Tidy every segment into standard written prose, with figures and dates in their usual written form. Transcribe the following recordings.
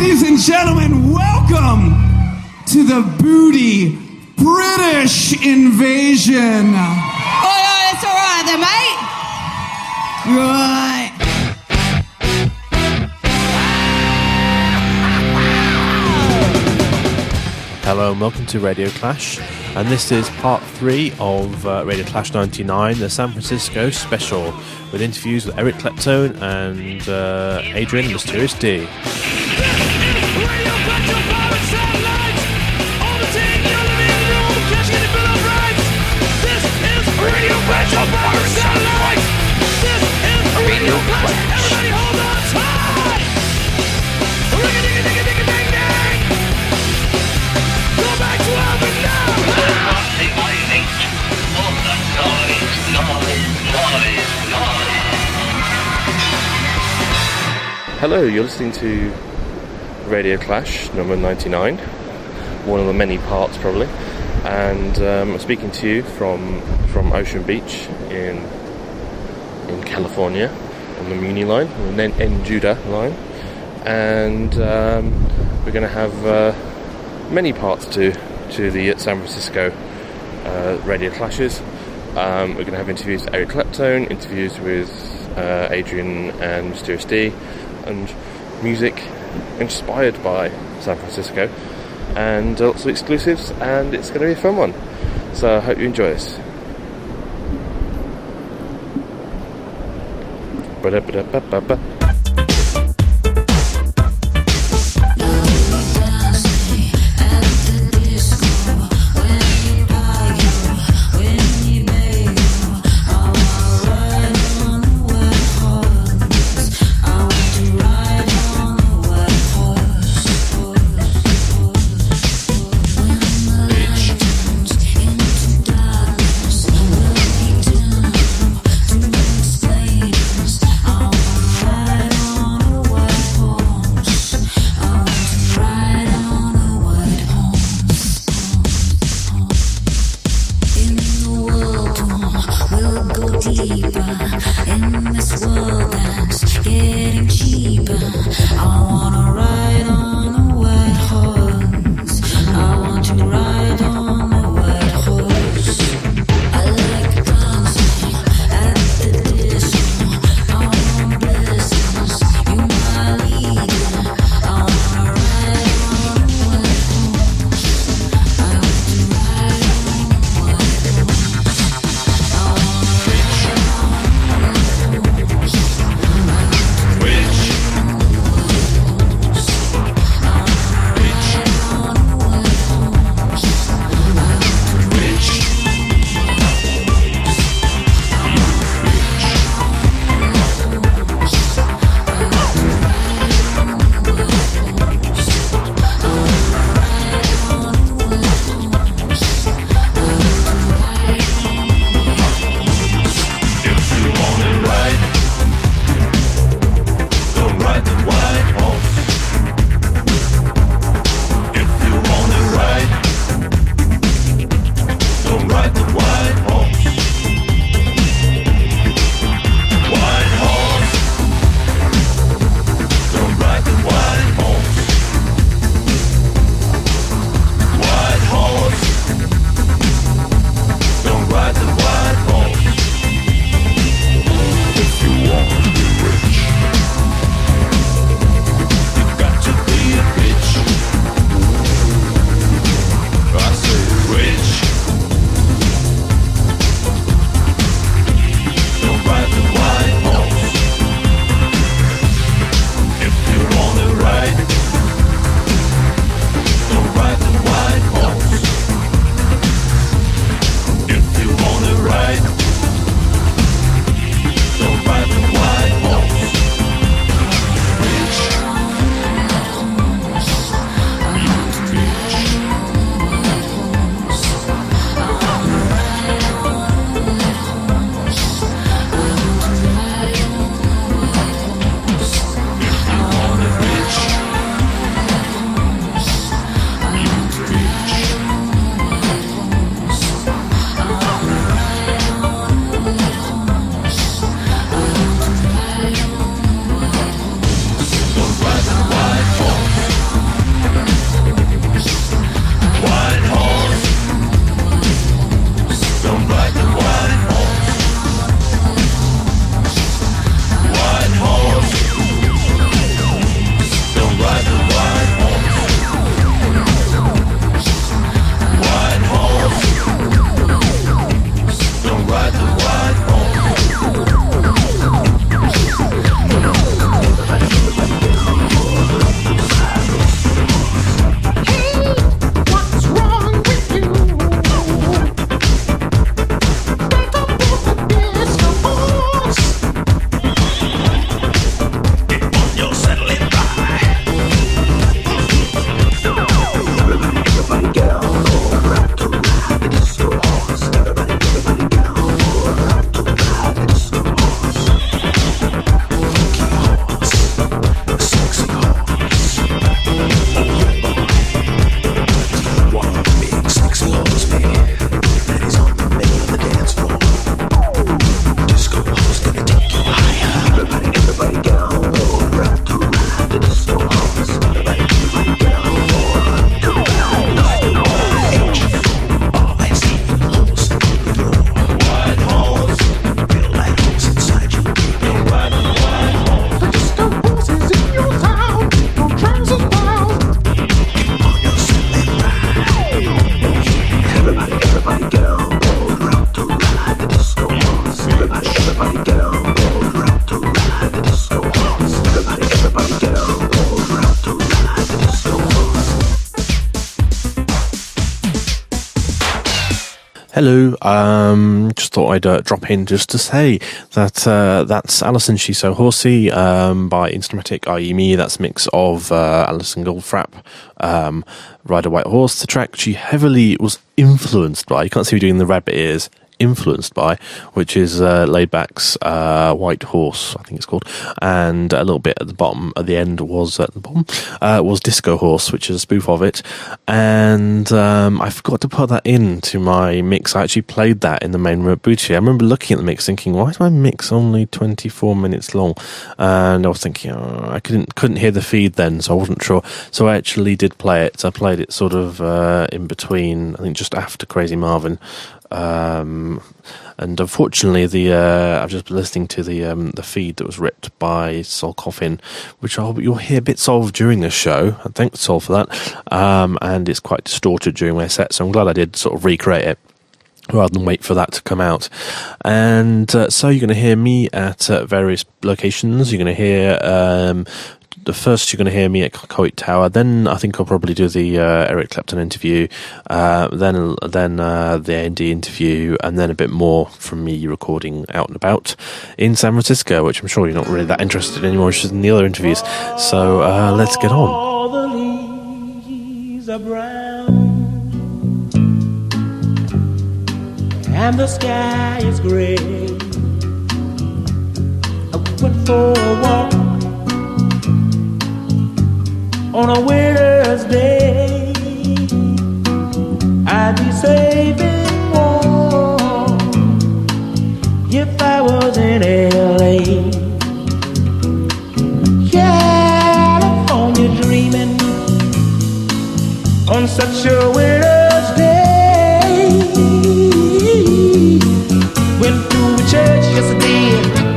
Ladies and gentlemen, welcome to the Booty British Invasion. Oh, it's all right then, mate. Right. Hello and welcome to Radio Clash, and this is part 3 of Radio Clash 99, the San Francisco special, with interviews with Eric Clapton and Adrian Mysterious D. Hello, you're listening to Radio Clash number 99, one of the many parts probably, and I'm speaking to you from Ocean Beach in California on the Muni line, on the N-Judah line, and we're going to have many parts to the San Francisco Radio Clashes. We're going to have interviews with Eric Clapton, interviews with Adrian and Mysterious D, and music inspired by San Francisco, and lots of exclusives, and it's going to be a fun one. So I hope you enjoy this. Ba-da-ba-da-ba-ba-ba. Hello. Just thought I'd drop in just to say that that's Alison She's So Horsey by Instamatic, i.e. me. That's a mix of Alison Goldfrapp, Ride a White Horse. The track she heavily was influenced by, you can't see me doing the rabbit ears, influenced by, which is Laidback's White Horse, I think it's called, and a little bit at the bottom, at the end was Disco Horse, which is a spoof of it, and I forgot to put that into my mix. I actually played that in the main booty. I remember looking at the mix thinking, why is my mix only 24 minutes long? And I was thinking, I couldn't hear the feed then, so I wasn't sure. So I actually did play it. I played it sort of in between, I think just after Crazy Marvin. And unfortunately, I've just been listening to the feed that was ripped by Sol Coffin, which you'll hear bits of during this show. And thanks, Sol, for that. And it's quite distorted during my set, so I'm glad I did sort of recreate it rather than wait for that to come out. And so you're going to hear me at various locations. You're going to hear the first, you're going to hear me at Coit Tower. Then I think I'll probably do the Eric Clapton interview, then the A&D interview, and then a bit more from me recording out and about in San Francisco, which I'm sure you're not really that interested anymore, interested in the other interviews. So let's get on. All the leaves are brown and the sky is gray. I went for a walk on a winter's day. I'd be safe and warm if I was in LA. California dreaming on such a winter's day. Went to a church yesterday,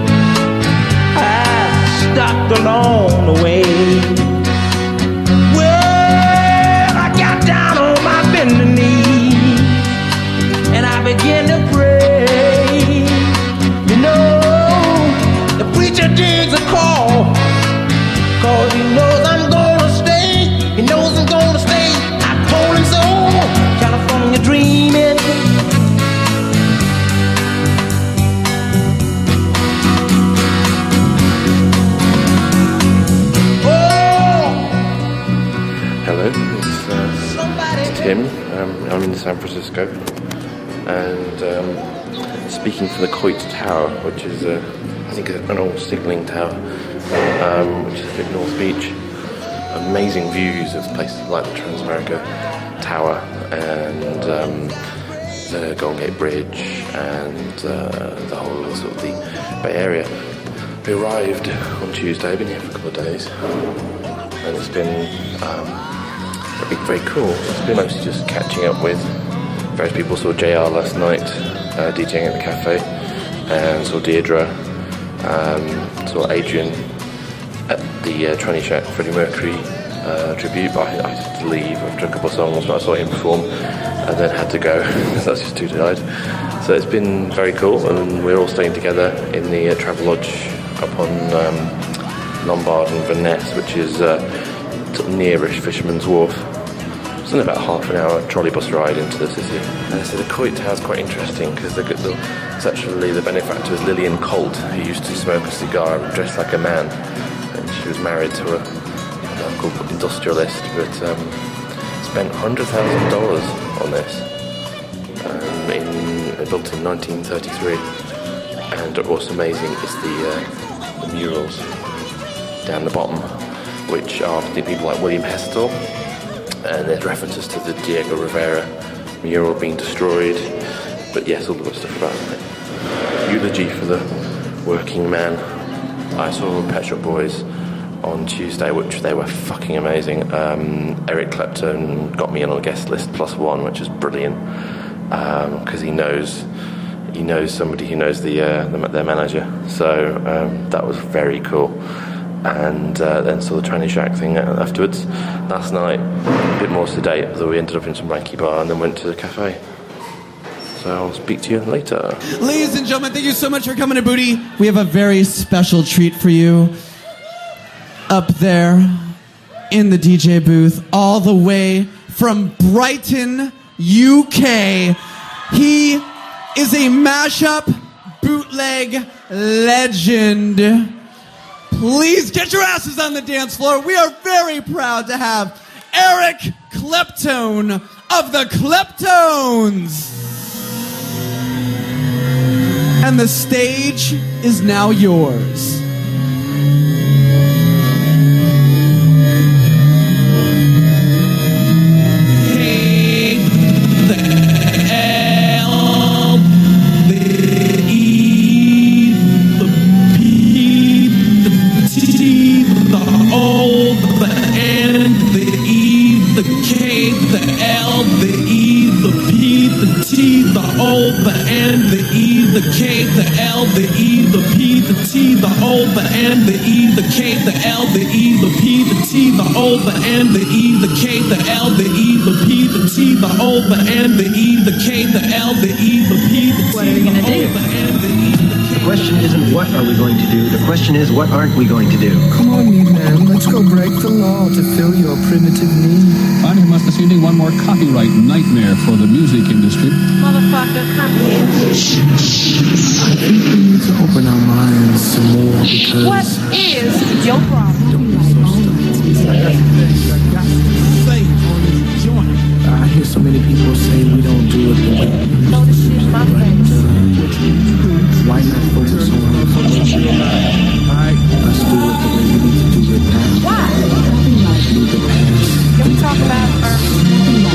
I stopped along the way. Begin to pray. You know, the preacher digs a call, 'cause he knows I'm gonna stay. He knows I'm gonna stay. I told him so. California dreaming. Hello, it's Tim. I'm in San Francisco. And speaking for the Coit Tower, which is I think an old signalling tower, which is a bit North Beach. Amazing views of places like the Transamerica Tower and the Golden Gate Bridge and the whole sort of the Bay Area. We arrived on Tuesday. I've been here for a couple of days, and it's been very cool. It's been mostly just catching up with various people. Saw JR last night DJing at the cafe, and saw Deirdre, saw Adrian at the Tranny Shack Freddie Mercury tribute, but I had to leave after a couple of songs, but I saw him perform and then had to go because that's just too tired. So it's been very cool, and we're all staying together in the Travelodge up on Lombard and Van Ness, which is sort of nearish Fisherman's Wharf. It's only about half an hour trolley bus ride into the city. So the Coit Tower is quite interesting because it's actually the benefactor is Lillian Colt, who used to smoke a cigar and dress like a man. And she was married to a local industrialist, but spent $100,000 on this. Built in 1933. And what's amazing is the murals down the bottom, which are people like William Hestel. And there's references to the Diego Rivera mural being destroyed, but yes, all the other stuff about it. Eulogy for the working man. I saw Pet Shop Boys on Tuesday, which they were fucking amazing. Eric Clapton got me on a guest list +1, which is brilliant, because he knows somebody who knows their manager. So that was very cool. And then saw the Tranny Shack thing afterwards. Last night, a bit more sedate, although we ended up in some ranky bar and then went to the cafe. So I'll speak to you later. Ladies and gentlemen, thank you so much for coming to Booty. We have a very special treat for you up there in the DJ booth, all the way from Brighton, UK. He is a mashup bootleg legend. Please get your asses on the dance floor. We are very proud to have Eric Kleptone of the Kleptones. And the stage is now yours. The K, the L, the E, the P, the T, the O, the N, the E, the K, the L, the E, the P, the T, the O, the N, the E, the K, the L, the E, the P, the T, the O, the N, the E, the K, the L, the E, the P, the T, the O, the N, the E, the K. The question isn't what are we going to do, the question is what aren't we going to do. Come on, me man, let's go break the law to fill your primitive need. I must have seen one more copyright nightmare for the music industry. Motherfucker, come here. I think we need to open our minds some more because... What is your problem? I hear so many people say we don't do it the way... Blow the shit in my face. Why not focus on our culture? Let's do it the way we need to do it now. Why? Leave the past. Can we talk about it first?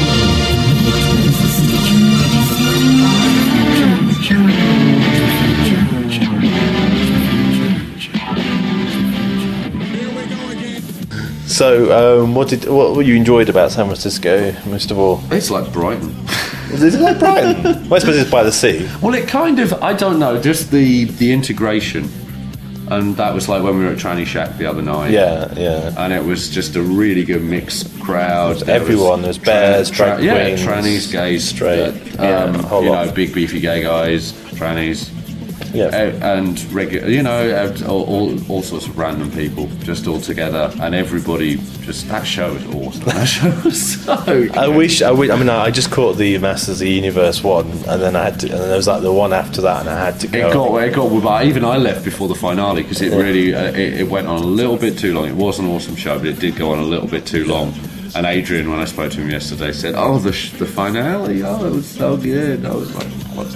So, what you enjoyed about San Francisco most of all? It's like Brighton. Is it like Brighton? Well, I suppose it's by the sea. Well, it kind of, I don't know, just the integration. And that was like when we were at Tranny Shack the other night. Yeah, yeah. And it was just a really good mixed crowd. Everyone, there's bears, drag queens, trannies, gays, straight, big beefy gay guys, trannies. Yeah, and regular, you know, all sorts of random people just all together, and everybody that show was awesome. That show was so good. I just caught the Masters of the Universe one, and then and then there was like the one after that, and I had to go. It got. But even I left before the finale because it really it went on a little bit too long. It was an awesome show, but it did go on a little bit too long. And Adrian, when I spoke to him yesterday, said, "Oh, the finale! Oh, it was so good." I was like, "What?"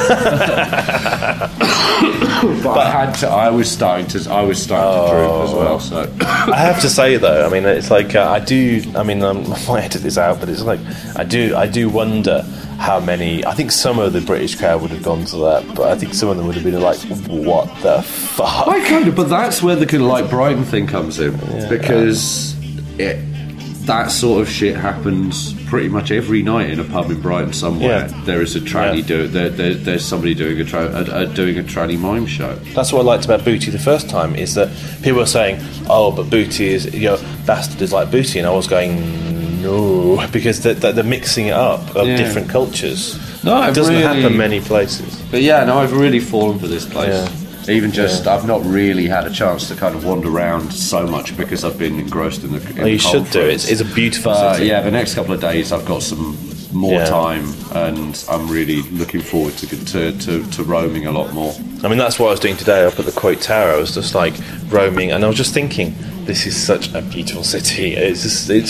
But I was starting to droop as well. So I have to say though, I mean, it's like I might edit this out, but it's like I do wonder how many. I think some of the British crowd would have gone to that, but I think some of them would have been like, "What the fuck?" But that's where the kind of like Brighton thing comes in, because that sort of shit happens pretty much every night in a pub in Brighton somewhere. Yeah. There is a tranny there's somebody doing a tranny mime show. That's what I liked about Booty the first time, is that people were saying, "Oh, but Booty is, Bastard is like Booty," and I was going, no, because they're mixing it up of different cultures. No, it doesn't happen many places. But yeah, no, I've really fallen for this place. Yeah. Even I've not really had a chance to kind of wander around so much because I've been engrossed in the. You should do it. It's a beautiful city. Yeah, the next couple of days I've got some more time, and I'm really looking forward to roaming a lot more. I mean, that's what I was doing today up at the Quote Tower. I was just like roaming, and I was just thinking, this is such a beautiful city. It's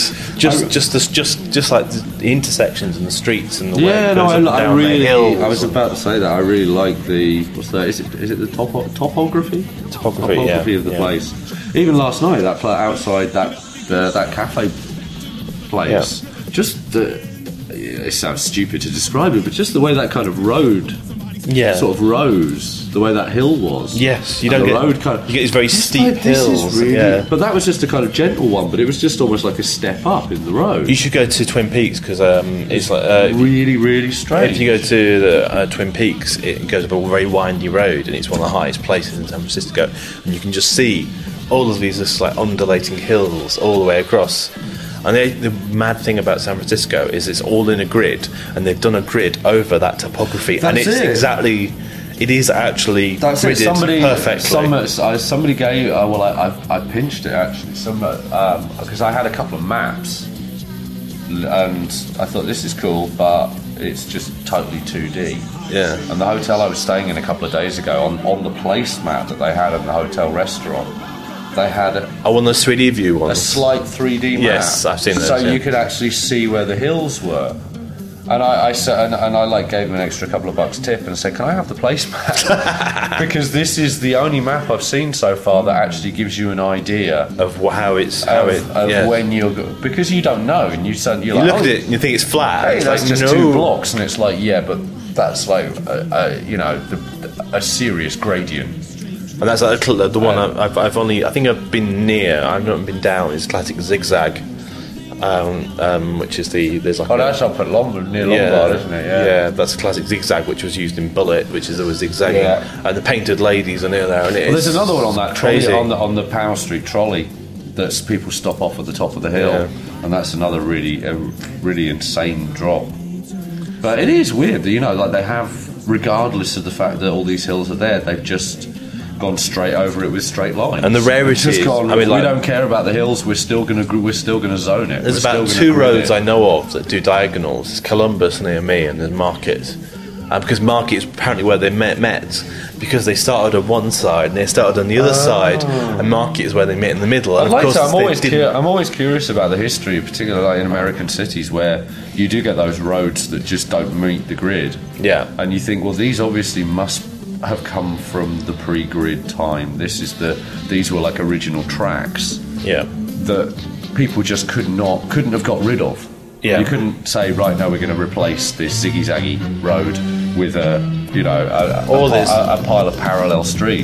just like the intersections and the streets and the way it goes up and down the hills. I was about to say that I really like the is it the topography of the place. Even last night, that outside that cafe place, just it sounds stupid to describe it, but just the way that kind of road sort of rose, the way that hill was. Yes, you get these very steep hills. But that was just a kind of gentle one, but it was just almost like a step up in the road. You should go to Twin Peaks because it's like really, really strange. If you go to the Twin Peaks, it goes up a very windy road, and it's one of the highest places in San Francisco, and you can just see all of these just like undulating hills all the way across. And the mad thing about San Francisco is it's all in a grid, and they've done a grid over that topography, and it's exactly. It is actually gridded perfectly. Somebody gave. I pinched it actually. Because I had a couple of maps, and I thought this is cool, but it's just totally 2D. Yeah. And the hotel I was staying in a couple of days ago, on the placemat that they had in the hotel restaurant, they had on the 3D view ones. A slight 3D map. Yes, I've seen those. So you could actually see where the hills were. And I said, and I like gave him an extra couple of bucks tip and said, "Can I have the placemat?" Because this is the only map I've seen so far that actually gives you an idea of how when you're because you don't know, and you're you like, look at it and you think it's flat. Hey, it's that's like, just no. 2 blocks, and it's like, yeah, but that's like a serious gradient. And that's like the one I've only, I think I've been near. I've not been down. Is classic Zigzag, which is there's like that's up at near Lombard, isn't it? Yeah, that's a classic Zigzag, which was used in Bullet, which is always zigzagging, and the painted ladies are near there. And there's another one on that crazy trolley, on the Power Street trolley, that's people stop off at the top of the hill, and that's another really insane drop. But it is weird, like they have, regardless of the fact that all these hills are there, they've just gone straight over it with straight lines. And the rarity is, we don't care about the hills. We're still gonna zone it. There's about 2 roads I know of that do diagonals. There's Columbus near me, and there's Market. Because Market is apparently where they met, because they started on one side and they started on the other side, and Market is where they met in the middle. And I'm always curious about the history, particularly like in American cities where you do get those roads that just don't meet the grid. Yeah, and you think, well, these obviously must have come from the pre-grid time. These were like original tracks. Yeah, that people just couldn't have got rid of. Yeah, you couldn't say, right, now we're going to replace this ziggy-zaggy road with a pile of parallel street.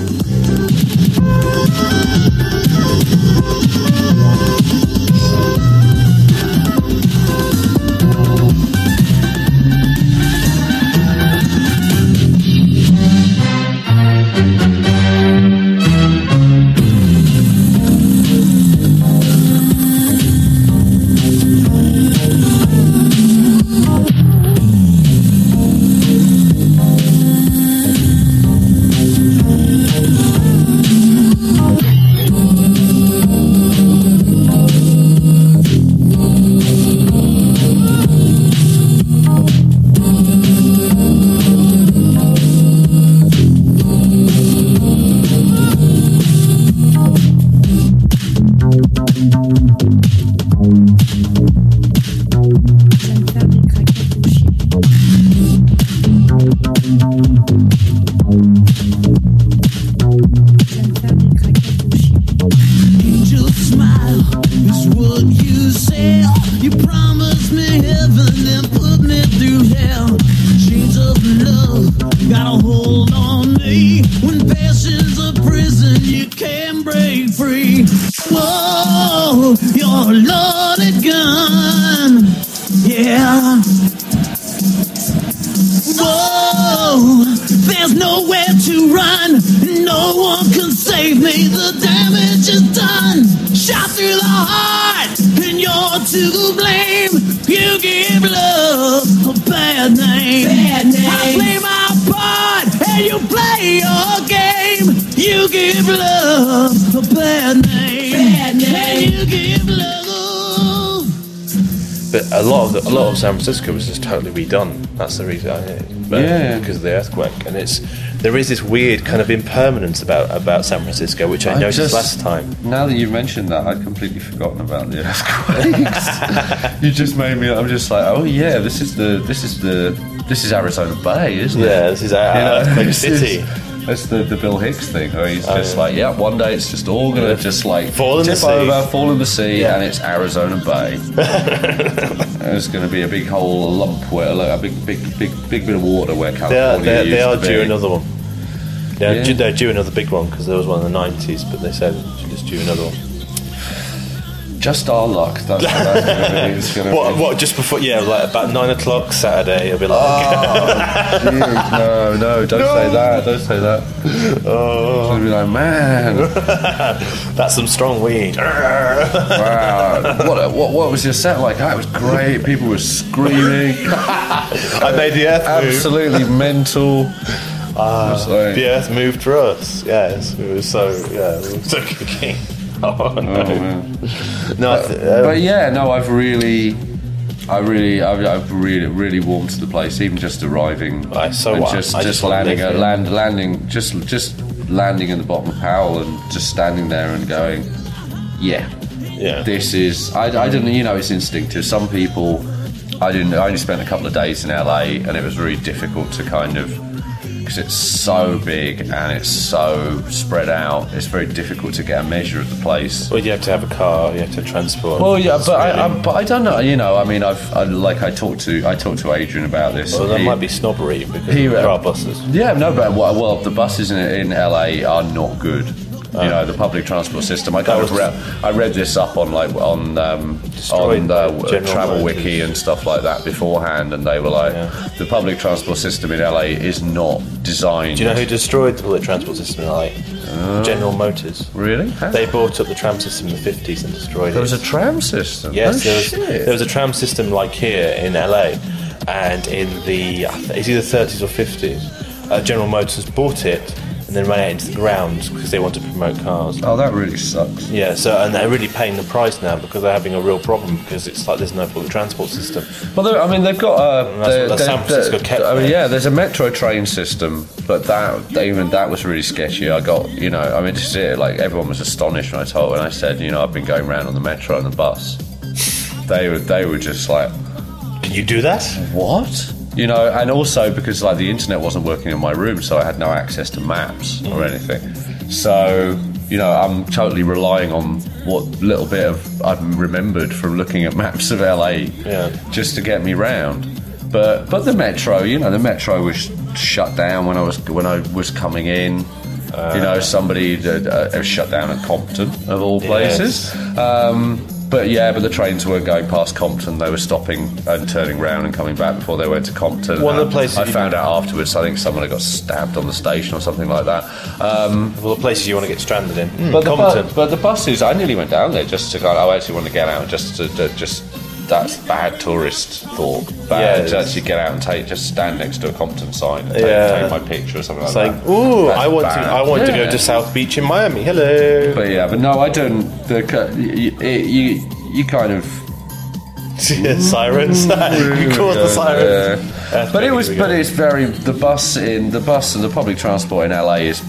A lot of San Francisco was just totally redone. That's the reason, because of the earthquake. And there is this weird kind of impermanence about San Francisco, which I noticed last time. Now that you've mentioned that, I'd completely forgotten about the earthquakes. You just made me. I'm just like, oh yeah, this is Arizona Bay, isn't it? Yeah, this is Earthquake City. That's the Bill Hicks thing, where he's just like, yeah, one day it's just all going to just like fall in the sea, fall in the sea, and it's Arizona Bay. There's going to be a big whole lump where, like, a big bit of water where California they are used to due be. another one. They're due another big one because there was one in the 90s, but they said just due another one. Just our luck. That's what it's going to be. What? Just before? Yeah, like about 9 o'clock Saturday. It'll be like, no, don't say that. Don't say that. Oh, it'll be like, man, that's some strong weed. Wow. What was your set like? It was great. People were screaming. I made the earth move. Absolutely mental. The earth moved for us. Yes, it was so. Yeah, we were so keen. Oh, no. Man. But I've really, I've really warmed to the place, even just arriving. Just landing in the bottom of Powell and just standing there and going, yeah. This is. I don't. It's instinctive. Some people. I only spent a couple of days in LA, and it was really difficult to kind of, because it's so big and it's so spread out. It's very difficult to get a measure of the place. Well, you have to have a car. You have to transport. Well, yeah, but I don't know. I mean, I talked to Adrian about this. Well, that might be snobbery because there are buses. Yeah, no, but the buses in LA are not good. The public transport system. I read this up on Travel Wiki and stuff like that beforehand, and they were like, the public transport system in LA is not designed. Do you know who destroyed the public transport system in LA? General Motors. Really? They bought up the tram system in the 50s and destroyed it. There was a tram system? Yes, there was a tram system like here in LA, and in it's either 30s or 50s, General Motors bought it and then ran it into the ground because they want to promote cars. Oh, that really sucks. Yeah, and they're really paying the price now because they're having a real problem because it's like there's no public transport system. Well, they've got San Francisco kept. There's a metro train system, but that was really sketchy. I got, just it, like everyone was astonished when I said, I've been going around on the metro and the bus. They were just like, can you do that? What? And also because like the internet wasn't working in my room, so I had no access to maps or anything. So, I'm totally relying on what little bit of I've remembered from looking at maps of LA just to get me round. But the metro, the metro was shut down when I was coming in. Somebody shut down at Compton of all places. Yes. But the trains weren't going past Compton. They were stopping and turning round and coming back before they went to Compton. One of the places I found out afterwards. I think someone had got stabbed on the station or something like that. The places you want to get stranded in. But Compton. But the buses, I nearly went down there just to I actually want to get out that's bad tourist thought. To actually get out and just stand next to a Compton sign and take my picture or something like that. Ooh, I want to go to South Beach in Miami. Hello. But no, I don't. You kind of sirens. You call the sirens. But it's very the bus and the public transport in LA is.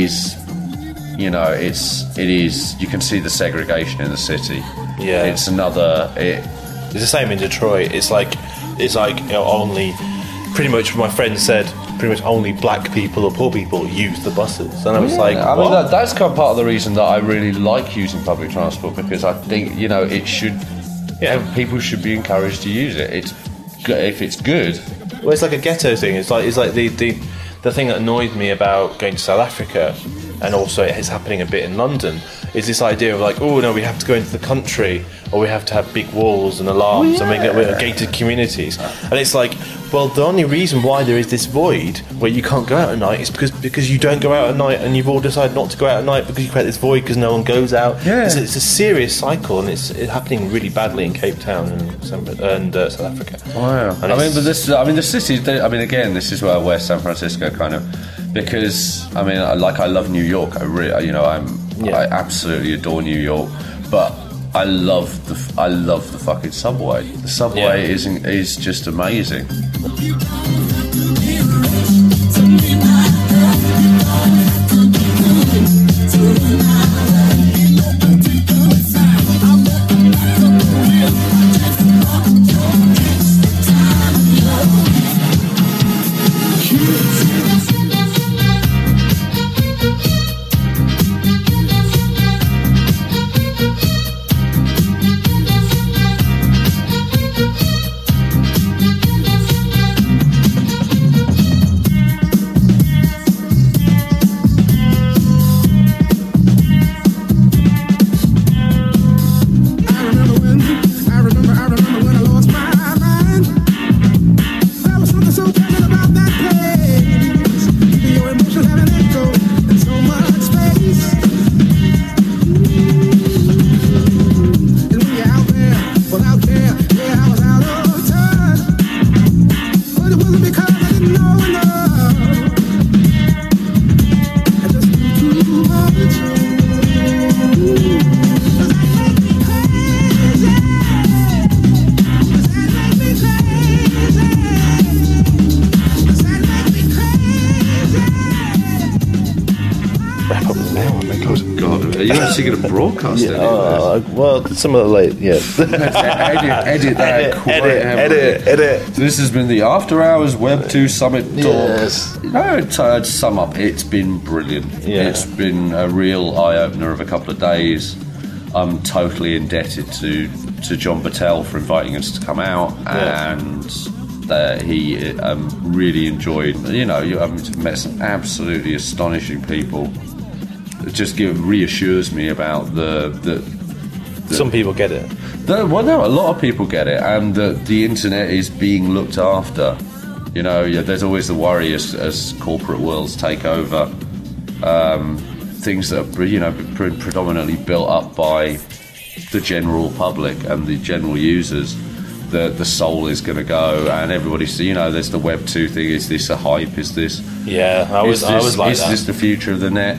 It is. You can see the segregation in the city. Yeah, it's It's the same in Detroit. It's like only, pretty much my friend said, pretty much only black people or poor people use the buses. And I was like, I mean, that's kind of part of the reason that I really like using public transport, because I think, it should, people should be encouraged to use it. If it's good. Well, it's like a ghetto thing. It's like the thing that annoyed me about going to South Africa, and also it's happening a bit in London, is this idea of like, oh no, we have to go into the country, or we have to have big walls and alarms and make it gated communities. And it's like, well, the only reason why there is this void where you can't go out at night is because you don't go out at night, and you've all decided not to go out at night because you create this void because no one goes out. Yeah. It's a serious cycle, and it's happening really badly in Cape Town and South Africa. Wow. The city. Again, this is where San Francisco kind of, because I love New York. I absolutely adore New York, but I love the fucking subway. The subway is just amazing. Are you actually going to broadcast it? Well, some of the late, edit that. Edit. This has been the After Hours Web 2 Summit talk. Yes. I'd sum up. It's been brilliant. Yeah. It's been a real eye-opener of a couple of days. I'm totally indebted to John Battelle for inviting us to come out, and he really enjoyed. I've met some absolutely astonishing people. It just reassures me about the some people get it. A lot of people get it, and the internet is being looked after. There's always the worry as corporate worlds take over, things that are predominantly built up by the general public and the general users. The soul is going to go, and everybody's there's the Web 2 thing. Is this a hype? Is this? Yeah, I was like that. Is this the future of the net?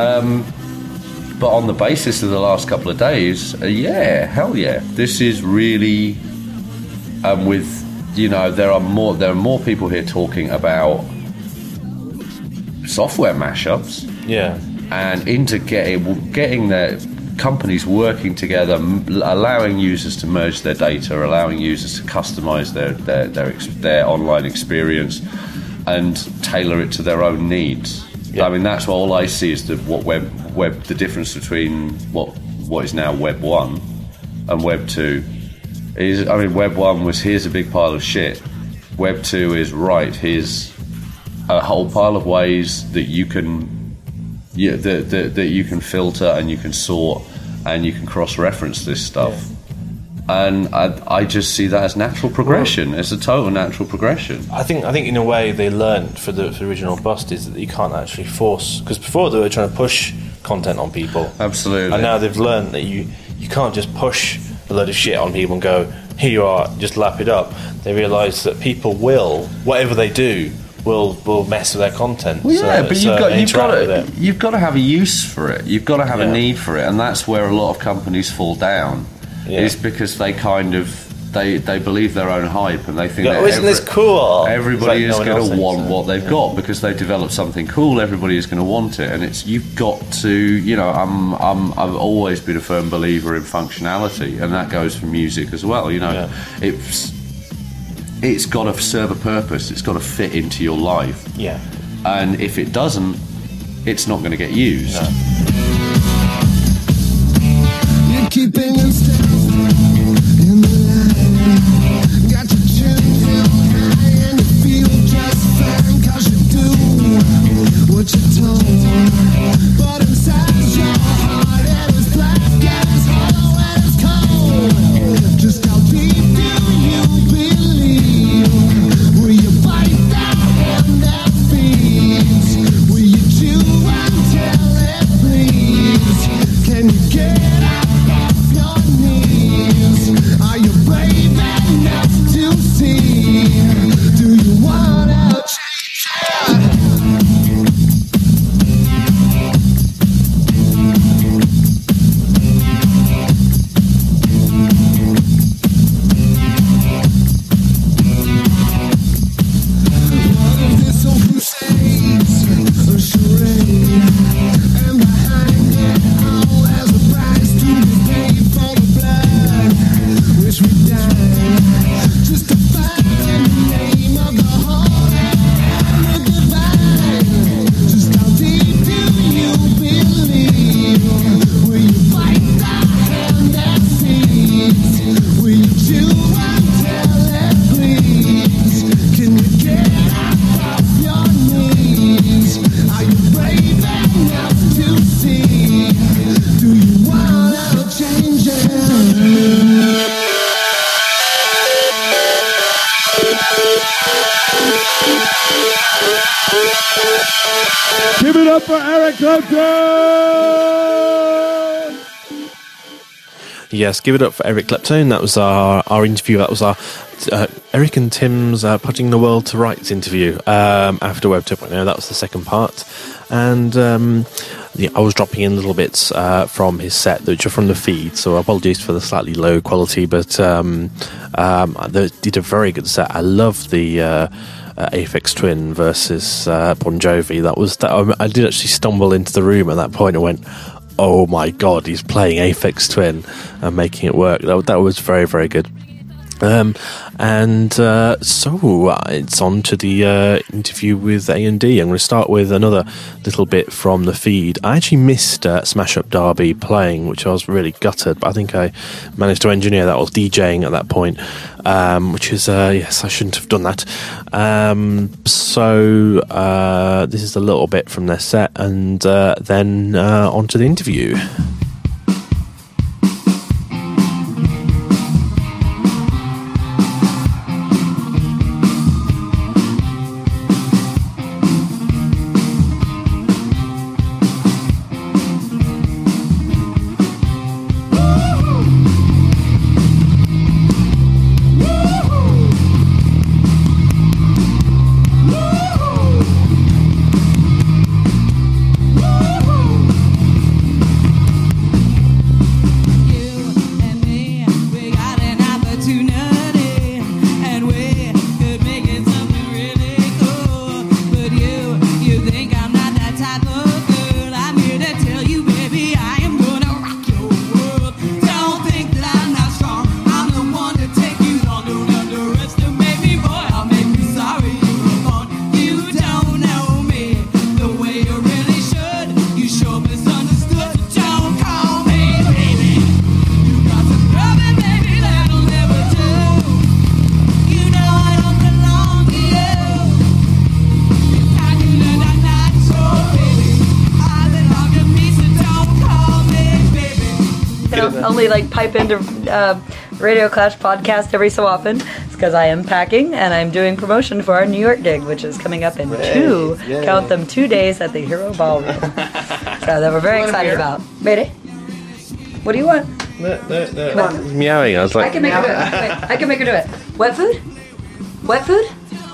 But on the basis of the last couple of days, hell yeah, this is really there are more people here talking about software mashups. Yeah, and into getting their companies working together, allowing users to merge their data, allowing users to customize their online experience and tailor it to their own needs. Yeah. I mean, that's what all I see is the difference between what is now Web 1 and Web 2 is. I mean, Web 1 was here's a big pile of shit. Web 2 is here's a whole pile of ways that you can that you can filter and you can sort and you can cross-reference this stuff. Yeah. And I just see that as natural progression. It's a total natural progression. I think in a way they learned for the original Bust is that you can't actually force, because before they were trying to push content on people. Absolutely. And now they've learned that you can't just push a load of shit on people and go, here you are, just lap it up. They realise that people will, whatever they do, will mess with their content. Well, yeah, but you've got to have a use for it. You've got to have a need for it, and that's where a lot of companies fall down. Yeah. Is because they kind of they believe their own hype, and they think that isn't this cool? Everybody is going to want what they've got because they've developed something cool. Everybody is going to want it, and you've got to. I've always been a firm believer in functionality, and that goes for music as well. It's got to serve a purpose. It's got to fit into your life. Yeah, and if it doesn't, it's not going to get used. No. You're keeping them steady in the line. Got your chin held high and you feel just fine 'cause you do what you're told. But inside your heart it is black and it's hollow and it's cold. Just how deep do you believe? Will you bite that hand that feeds? Will you chew until it bleeds? Can you get out? Are you brave enough to see? Do you wanna change it? What is this old crusades? A charade, and behind it all has a price to be paid for the blood. Wish we died just to find the name of the holy and the divine. Just how deep do you believe? Will you bite the hand that feeds? Will you chew until it bleeds? Can you get up off your knees? Are you brave enough to see? Do you wanna change it? Give it up for Eric Clapton! Yes, give it up for Eric Clapton. That was our interview. That was our Eric and Tim's Putting the World to Rights interview after Web 2.0. That was the second part. And I was dropping in little bits from his set, which are from the feed, so apologies for the slightly low quality, but they did a very good set. I love the Aphex Twin versus Bon Jovi. I did actually stumble into the room at that point and went, oh my god, he's playing Aphex Twin and making it work. That was very, very good. So it's on to the interview with A&D. I'm going to start with another little bit from the feed. I actually missed Smash Up Derby playing, which I was really gutted, but I think I managed to engineer that. I was DJing at that point, which is, yes, I shouldn't have done that. This is a little bit from their set, and then on to the interview. Only like pipe into Radio Clash podcast every so often. It's because I am packing and I'm doing promotion for our New York gig, which is coming up in 2 days at the Hero Ballroom. So that we're very excited about. Mayday? What do you want? No. Come on. Meowing. I was like, I can make her do it. Wait, I can make her do it. Wet food? Wet food?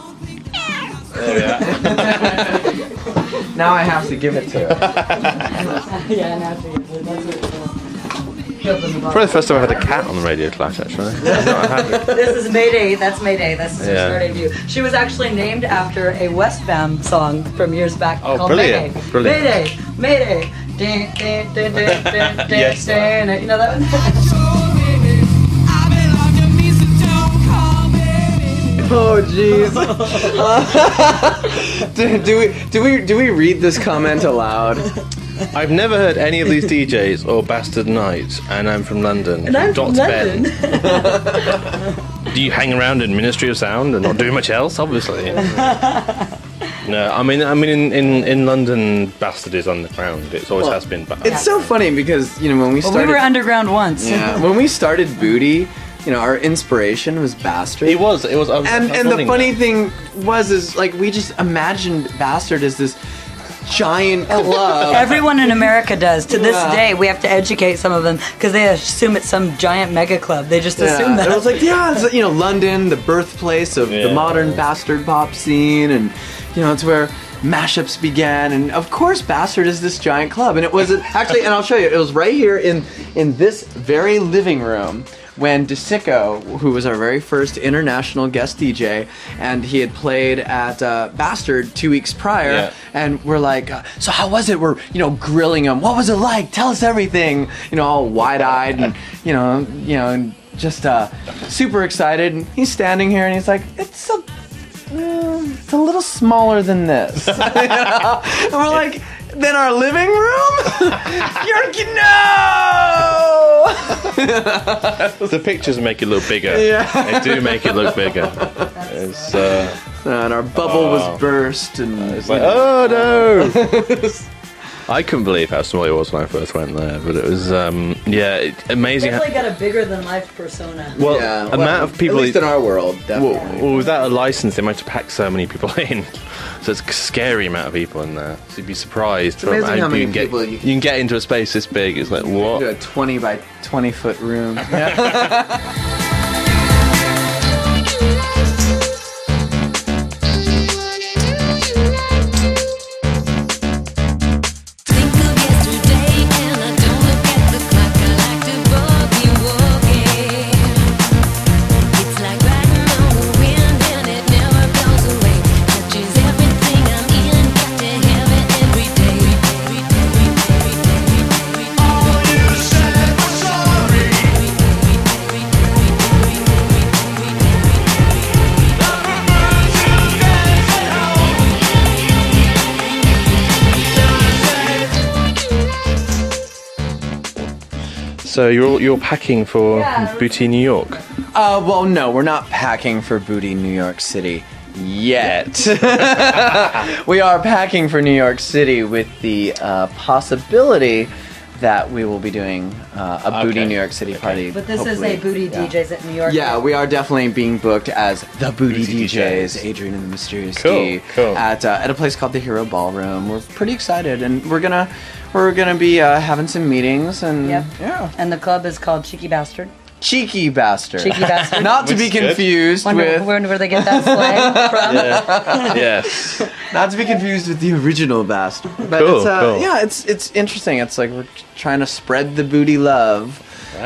Now I have to give it to her. Yeah, now I have to give it. That's what it's for. Probably the first time I've had a cat on the Radio Clash, actually. This is Mayday. That's Mayday. That's her star debut. She was actually named after a Westbam song from years back called brilliant. Mayday. Brilliant. Mayday. Mayday. Dun, dun, dun, dun, dun, dun, Yes. dun. You know that one? Oh jeez. do we read this comment aloud? I've never heard any of these DJs or Bastard Night, and I'm from London. And I'm from London. Do you hang around in Ministry of Sound and not do much else? Obviously. No, I mean, in London, Bastard is underground. It always has been. It's so funny because when we started, we were underground once. Yeah, when we started Booty, our inspiration was Bastard. It was. And the funny thing is like we just imagined Bastard as this giant club. Everyone in America does. To this day, we have to educate some of them because they assume it's some giant mega club. They just assume that. It was like, it's London, the birthplace of the modern Bastard pop scene, and it's where mashups began. And of course, Bastard is this giant club, and it was actually, and I'll show you, it was right here in this very living room. When DeSicco, who was our very first international guest DJ, and he had played at Bastard 2 weeks prior, and we're like, so how was it? We're, grilling him. What was it like? Tell us everything. All wide-eyed and, and just super excited. And he's standing here and he's like, it's a little smaller than this. And we're like, then our living room? The pictures make it look bigger. Yeah. They do make it look bigger. It's, and our bubble was burst, and it's like, oh no! I couldn't believe how small it was when I first went there, but it was, amazing. Definitely got a bigger than life persona. Well, amount of people. At least in our world, definitely. Well, without a license, they might have packed so many people in. So it's a scary amount of people in there. So you'd be surprised. It's amazing how many people you can get into a space this big. It's like, what? A 20 by 20 foot room. So you're packing for Booty New York? Well, no, we're not packing for Booty New York City yet. We are packing for New York City with the possibility that we will be doing a Booty New York City party. But this is hopefully. a Booty DJs at New York. Yeah, we are definitely being booked as the Booty DJs, Adrian and the Mysterious D, at a place called the Hero Ballroom. We're pretty excited, and we're gonna be having some meetings, and yeah. And the club is called Cheeky Bastard. Cheeky Bastard. Cheeky Bastard. Not to be confused with. Where they get that slang from? Yes. Not to be confused with the original Bastard. But Cool, it's, cool. yeah, it's interesting. It's like we're trying to spread the booty love,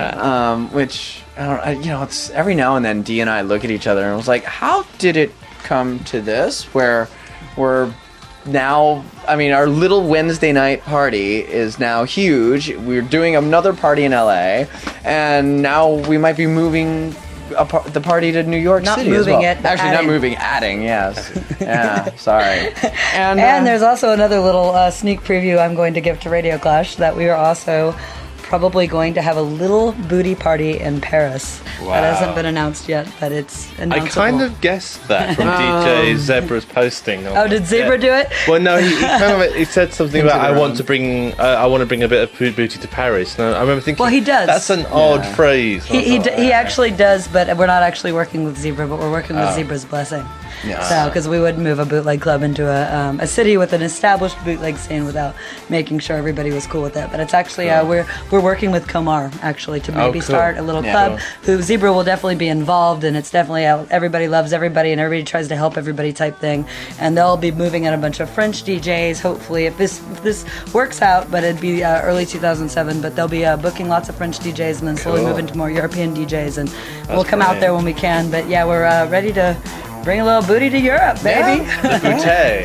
which it's every now and then Dee and I look at each other and was like, how did it come to this? Where we're now, I mean, our little Wednesday night party is now huge. We're doing another party in LA, and now we might be moving the party to New York Not City moving as well. it, but Actually, adding. not moving, adding, yes. Yeah, sorry. And there's also another little sneak preview I'm going to give to Radio Clash that we are also probably going to have a little booty party in Paris. Wow. That hasn't been announced yet, but it's announceable. I kind of guessed that from DJ Zebra's posting. Oh, did Zebra do it? Well, no, he said something about I want to bring a bit of booty to Paris. And I remember thinking, Well, he does. That's an odd phrase. He actually does, but we're not actually working with Zebra, but we're working with Zebra's blessing. Yeah. So, because we wouldn't move a bootleg club into a city with an established bootleg scene without making sure everybody was cool with it. But it's actually we're working with Komar actually to maybe cool. start a little club. Who Zebra will definitely be involved, and it's definitely everybody loves everybody and everybody tries to help everybody type thing. And they'll be moving in a bunch of French DJs. Hopefully, if this works out, but it'd be early 2007. But they'll be booking lots of French DJs and then slowly move into more European DJs, and we'll come out there when we can. But yeah, we're ready to bring a little booty to Europe, baby. Le bouteille.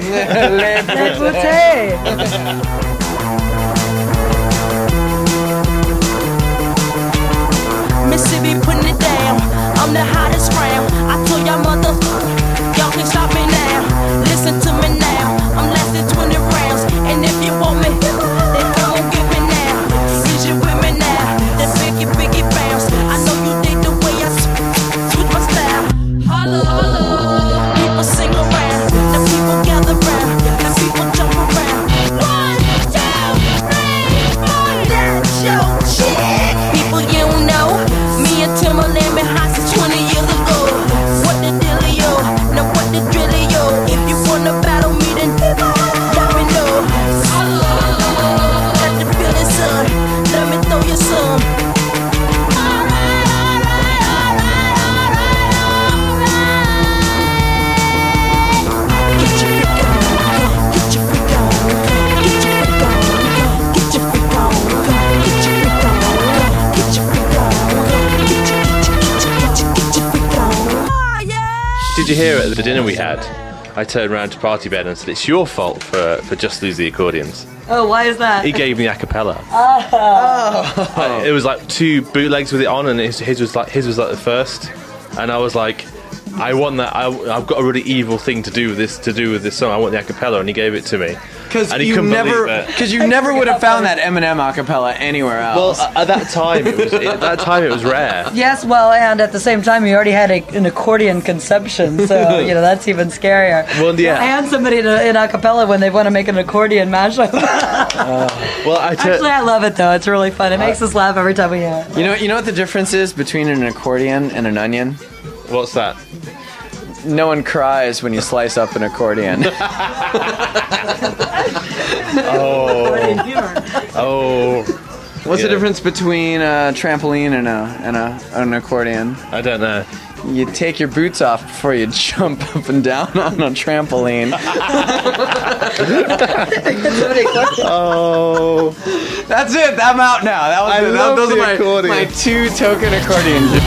Le bouteille. Mississippi putting it down. I'm the hottest round. I told y'all y'all can stop me now. Listen to me now. I'm less than 20 rounds. And if you want me, then come on get me now. Is you with me now? That biggie bounce. I know you dig the way I switch my style. Holla, holla. People sing around. The people gather round. The people jump around. 1, 2, 3, 4. That's your shit. People you don't know. Me and Timberland been hot since 20 years ago. What the dealio? Now what the drillio? If you wanna battle me, then let me know. Let the feeling son. Let me throw you some. Did you hear it at the dinner we had? I turned around to Party Ben and said, it's your fault for Just Lose the Accordions. Oh, why is that? He gave me a cappella. Oh. It was like 2 bootlegs with it on, and his was like the first. And I was like, I want that. I've got a really evil thing to do with this song. I want the acapella, and he gave it to me. Because you never would have found that Eminem acapella anywhere else. Well, at that time it was rare. Yes, well, and at the same time, you already had an accordion conception, so that's even scarier. Well, yeah. And somebody in a cappella when they want to make an accordion mashup. Actually, I love it though. It's really fun. It makes us laugh every time we hear it. You know what the difference is between an accordion and an onion? What's that? No one cries when you slice up an accordion. What's the difference between a trampoline and an accordion? I don't know. You take your boots off before you jump up and down on a trampoline. That's it. I'm out now. Those are my 2 token accordions.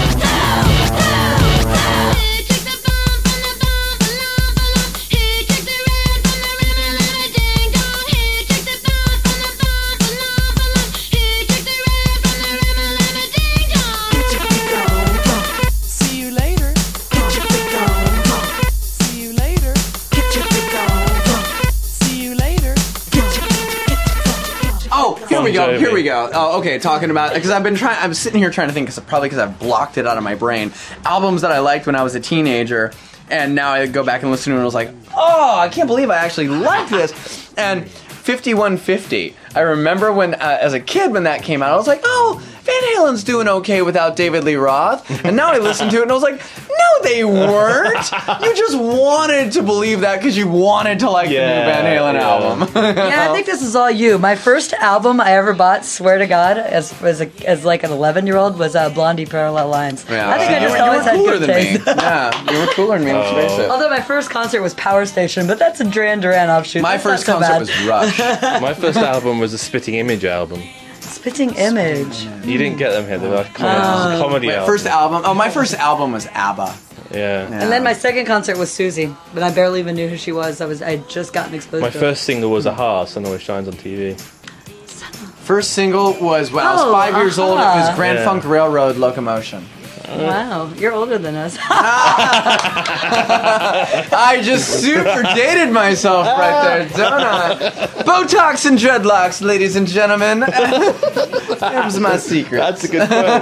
Here we go. Toby. here we go. Oh, okay. Talking about because I'm sitting here trying to think because I've blocked it out of my brain. Albums that I liked when I was a teenager, and now I go back and listen to it and I was like, oh, I can't believe I actually liked this. And 5150. I remember when, as a kid, when that came out, I was like, oh, Van Halen's doing okay without David Lee Roth. And now I listened to it and I was like, no, they weren't. You just wanted to believe that because you wanted to like the new Van Halen album. Yeah, I think this is all you. My first album I ever bought, swear to God, as like an 11-year-old, was Blondie Parallel Lines. Yeah. I think I just you always were had cooler good than taste. me. Yeah, you were cooler than me. Let's face it. Although my first concert was Power Station, but that's a Duran Duran offshoot. My That's first not so concert bad. was Rush. My first album was a Spitting Image album. Spitting Image. You didn't get them here. They were like comedy My album. first album. Oh, my first album was ABBA. Yeah. And then my second concert was Susie, but I barely even knew who she was. I had just gotten exposed My to first single was Aha, Sun Always Shines on TV. First single was when I was Oh, 5 years old. It was Grand Yeah. Funk Railroad Locomotion. it. Wow, you're older than us. I just super dated myself right there, don't I? Botox and dreadlocks, ladies and gentlemen. That was my secret. That's a good point.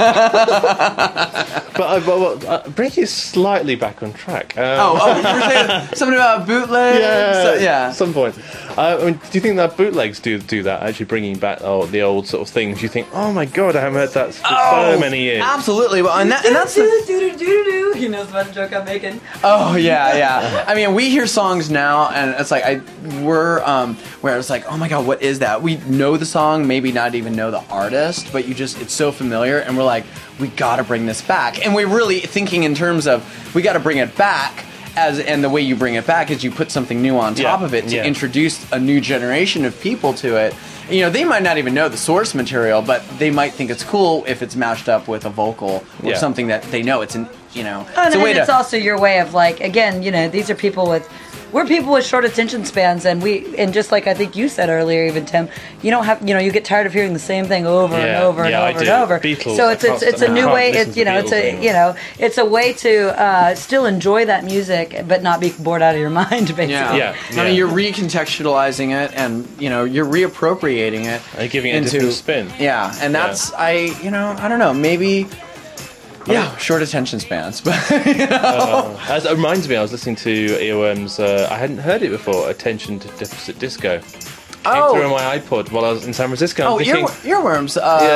But bring you slightly back on track. You were saying something about bootlegs? Yeah, at some point. I mean, do you think that bootlegs do that, actually bringing back the old sort of things? You think, oh my god, I haven't heard that for so many years. Absolutely. Well, and that's He knows what joke I'm making. Oh yeah. I mean, we hear songs now, and it's like we're where it's like, oh my god, what is that? We know the song, maybe not even know the artist, but it's so familiar, and we're like, we got to bring this back, and we're really thinking in terms of we got to bring it back. And the way you bring it back is you put something new on top of it to introduce a new generation of people to it. You know, they might not even know the source material, but they might think it's cool if it's mashed up with a vocal or something that they know. It's a way It's also your way of like, again, these are we're people with short attention spans, and just like I think you said earlier, even Tim, you don't have, you get tired of hearing the same thing over and over and over and over. Beatles, so it's a new way. It's a way to still enjoy that music, but not be bored out of your mind. Basically, I mean, you're recontextualizing it, and you're reappropriating it and giving it a different spin. Yeah, and that's I don't know, maybe. Yeah, short attention spans, but As it reminds me, I was listening to EOM's. I hadn't heard it before. Attention to Deficit Disco. Came through on my iPod while I was in San Francisco. Oh, Earworms.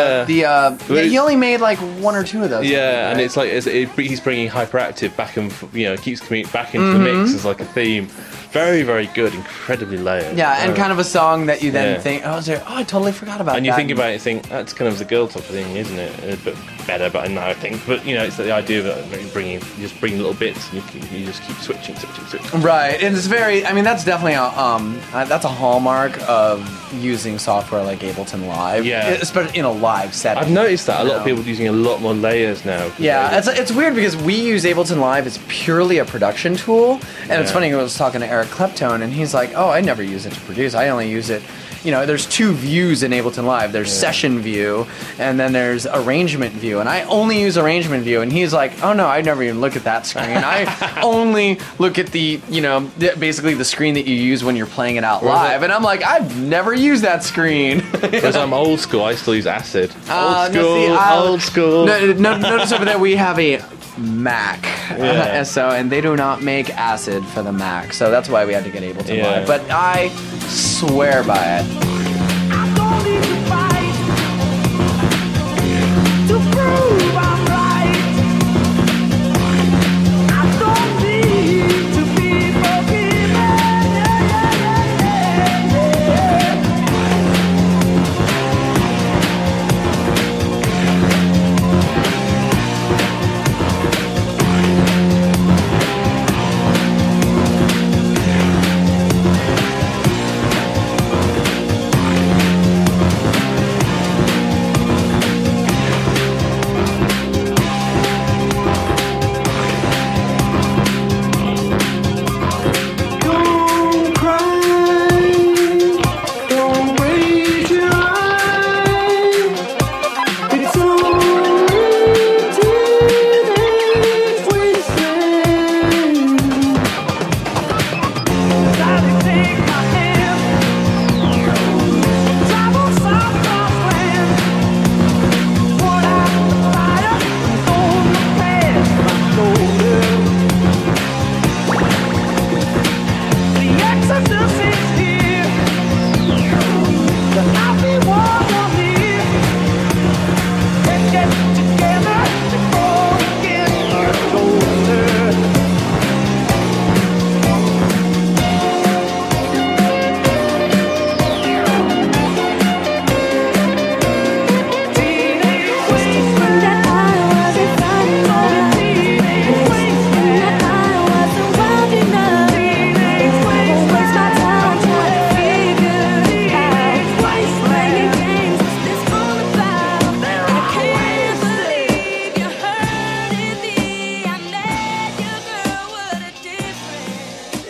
He only made like one or two of those. Yeah, and it's like he's bringing Hyperactive back and keeps coming back into the mix as like a theme. Very, very good, incredibly layered. Yeah, and kind of a song that you then think, I totally forgot about that. And you think about it, and think that's kind of the girl talk thing, isn't it? But better, but I think. But it's the idea of bringing little bits, and you just keep switching. Right, and it's very. I mean, that's definitely that's a hallmark of using software like Ableton Live. Yeah, especially in a live setting. I've noticed that a lot of people are using a lot more layers now. Yeah, it's weird because we use Ableton Live as purely a production tool, and it's funny. I was talking to Eric Kleptone, and he's like, "Oh, I never use it to produce. I only use it." There's two views in Ableton Live. There's session view, and then there's arrangement view. And I only use arrangement view. And he's like, oh no, I never even look at that screen. I only look at basically the screen that you use when you're playing it out live. And I'm like, I've never used that screen. Because I'm old school. I still use Acid. Old school. Notice over there we have a Mac. And they do not make Acid for the Mac. So that's why we had to get Ableton Live. But I swear by it.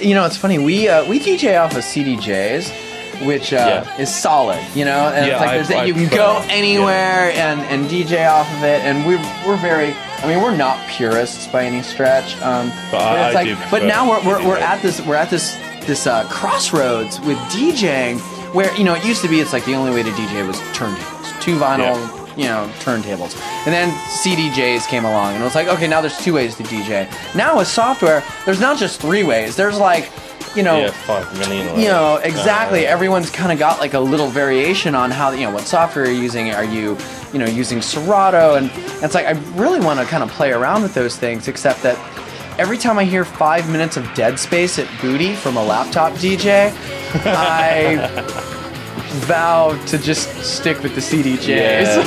you know, it's funny. We DJ off of CDJs, which is solid. You know, and it's like you can go anywhere and DJ off of it, and we're very. I mean, we're not purists by any stretch. But now we're at this crossroads with DJing, where you know it used to be it's like the only way to DJ was turntables, 2 vinyl. You know, turntables. And then CDJs came along, and it was like, okay, now there's 2 ways to DJ. Now with software, there's not just 3 ways. There's like, you know, 5 million. You know, exactly. Everyone's kind of got like a little variation on how, you know, what software you're using. Are you know, using Serato? And it's like, I really want to kind of play around with those things, except that every time I hear 5 minutes of dead space at Booty from a laptop DJ, I vow to just stick with the CDJs.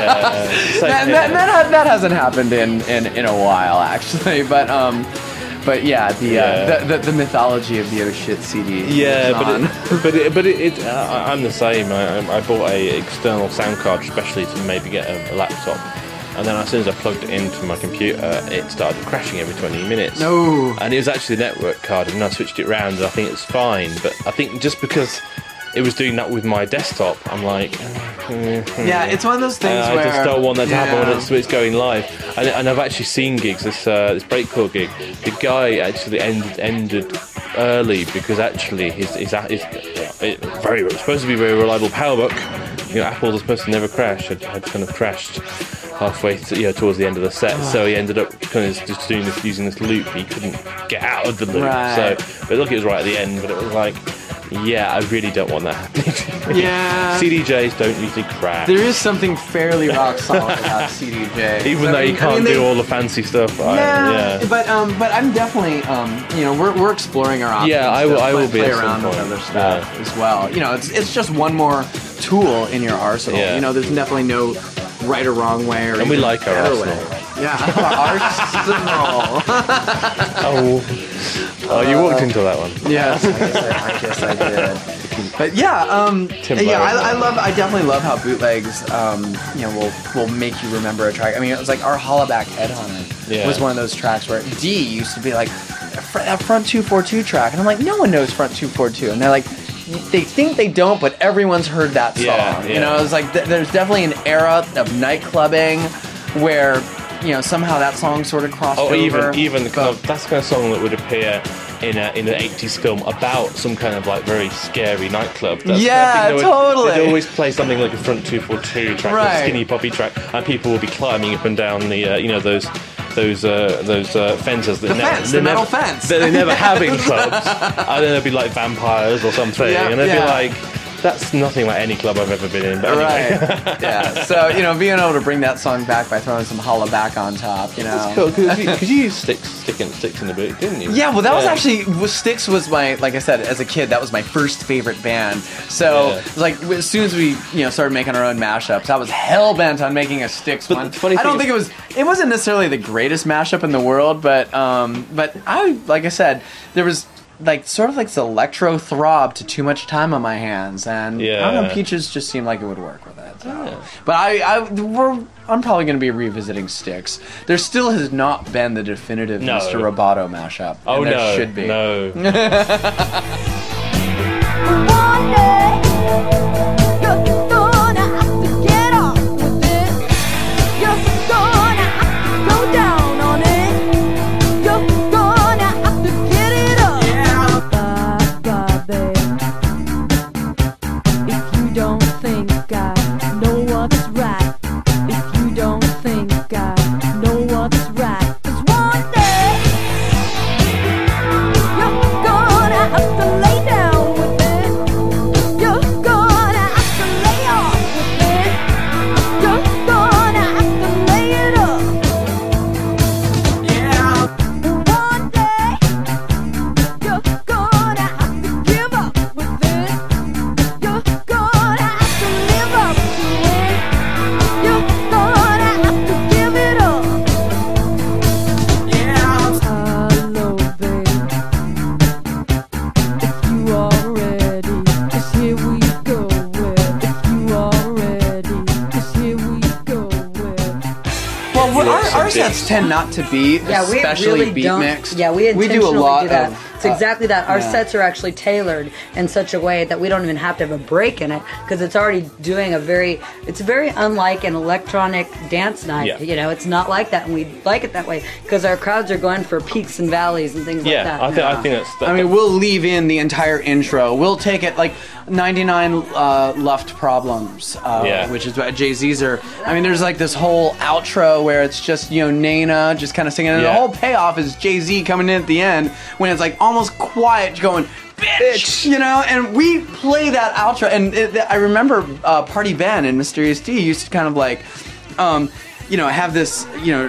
That hasn't happened in a while, actually. But yeah, the mythology of the oh shit CD. Yeah, but I'm the same. I bought a external sound card especially to maybe get a laptop. And then as soon as I plugged it into my computer, it started crashing every 20 minutes. No. And it was actually a network card, and I switched it around, and I think it's fine. But I think just because it was doing that with my desktop, I'm like... yeah, it's one of those things where... I just don't want that to happen when it's going live. And I've actually seen gigs, this breakcore gig. The guy actually ended early because actually his supposed to be very reliable PowerBook. You know, Apple was supposed to never crash. Had kind of crashed halfway towards the end of the set, so he ended up kind of just using this loop. He couldn't get out of the loop. Right. So, but look, it was right at the end. But it was like, yeah, I really don't want that happening. Yeah. CDJs don't usually crash. There is something fairly rock solid about CDJs. Even though you can't do all the fancy stuff. But I'm definitely you know, we're exploring our options. Yeah, I will play be around with other stuff as well. You know, it's just one more tool in your arsenal. Yeah. You know, there's definitely no right or wrong way, or and we like our arsenal. Yeah, arsenal. Oh, you walked into that one. Yes, I guess I did. But yeah, I definitely love how bootlegs, you know, will make you remember a track. I mean, it was like our Hollaback Headhunter was one of those tracks where D used to be like that Front 242 track, and I'm like, no one knows Front 242, and they're like, they think they don't, but everyone's heard that song. Yeah. You know, it's like there's definitely an era of nightclubbing where, you know, somehow that song sort of crossed over. Even that's the kind of song that would appear in an 80s film about some kind of like very scary nightclub. Totally. They'd always play something like a Front 242 track, or a Skinny Poppy track, and people will be climbing up and down the you know, those fences that the metal fence that they never have in clubs, and then there'd be like vampires or something, and they'd be like, that's nothing like any club I've ever been in. But anyway. Right. Yeah. So, you know, being able to bring that song back by throwing some Hollaback on top, you know. That's cool, because you used Sticks in the boot, didn't you? Yeah, well, that was actually, Styx was my, like I said, as a kid, that was my first favorite band. So, like, as soon as we, you know, started making our own mashups, I was hell-bent on making a Styx one. I don't think it wasn't necessarily the greatest mashup in the world, but I, like I said, there was... like sort of like this electro throb to Too Much Time on My Hands, and I don't know, Peaches just seemed like it would work with it. So. But I'm probably going to be revisiting Styx. There still has not been the definitive Mr. Roboto mashup. Oh, and there no, should be. No. tend not to be, Yeah, we especially really beat don't. mixed. Yeah, we intentionally do a lot do that. of. It's exactly that. Our yeah. sets are actually tailored in such a way that we don't even have to have a break in it because it's already doing it's very unlike an electronic dance night. Yeah. You know, it's not like that, and we like it that way because our crowds are going for peaks and valleys and things like that. I think that's. I mean, we'll leave in the entire intro. We'll take it like 99 Luft Problems, which is what Jay-Z's are. I mean, there's like this whole outro where it's just, Nana just kind of singing, and the whole payoff is Jay-Z coming in at the end when it's like almost quiet, going, bitch, and we play that outro. And I remember Party Ben and Mysterious D used to kind of like, have this,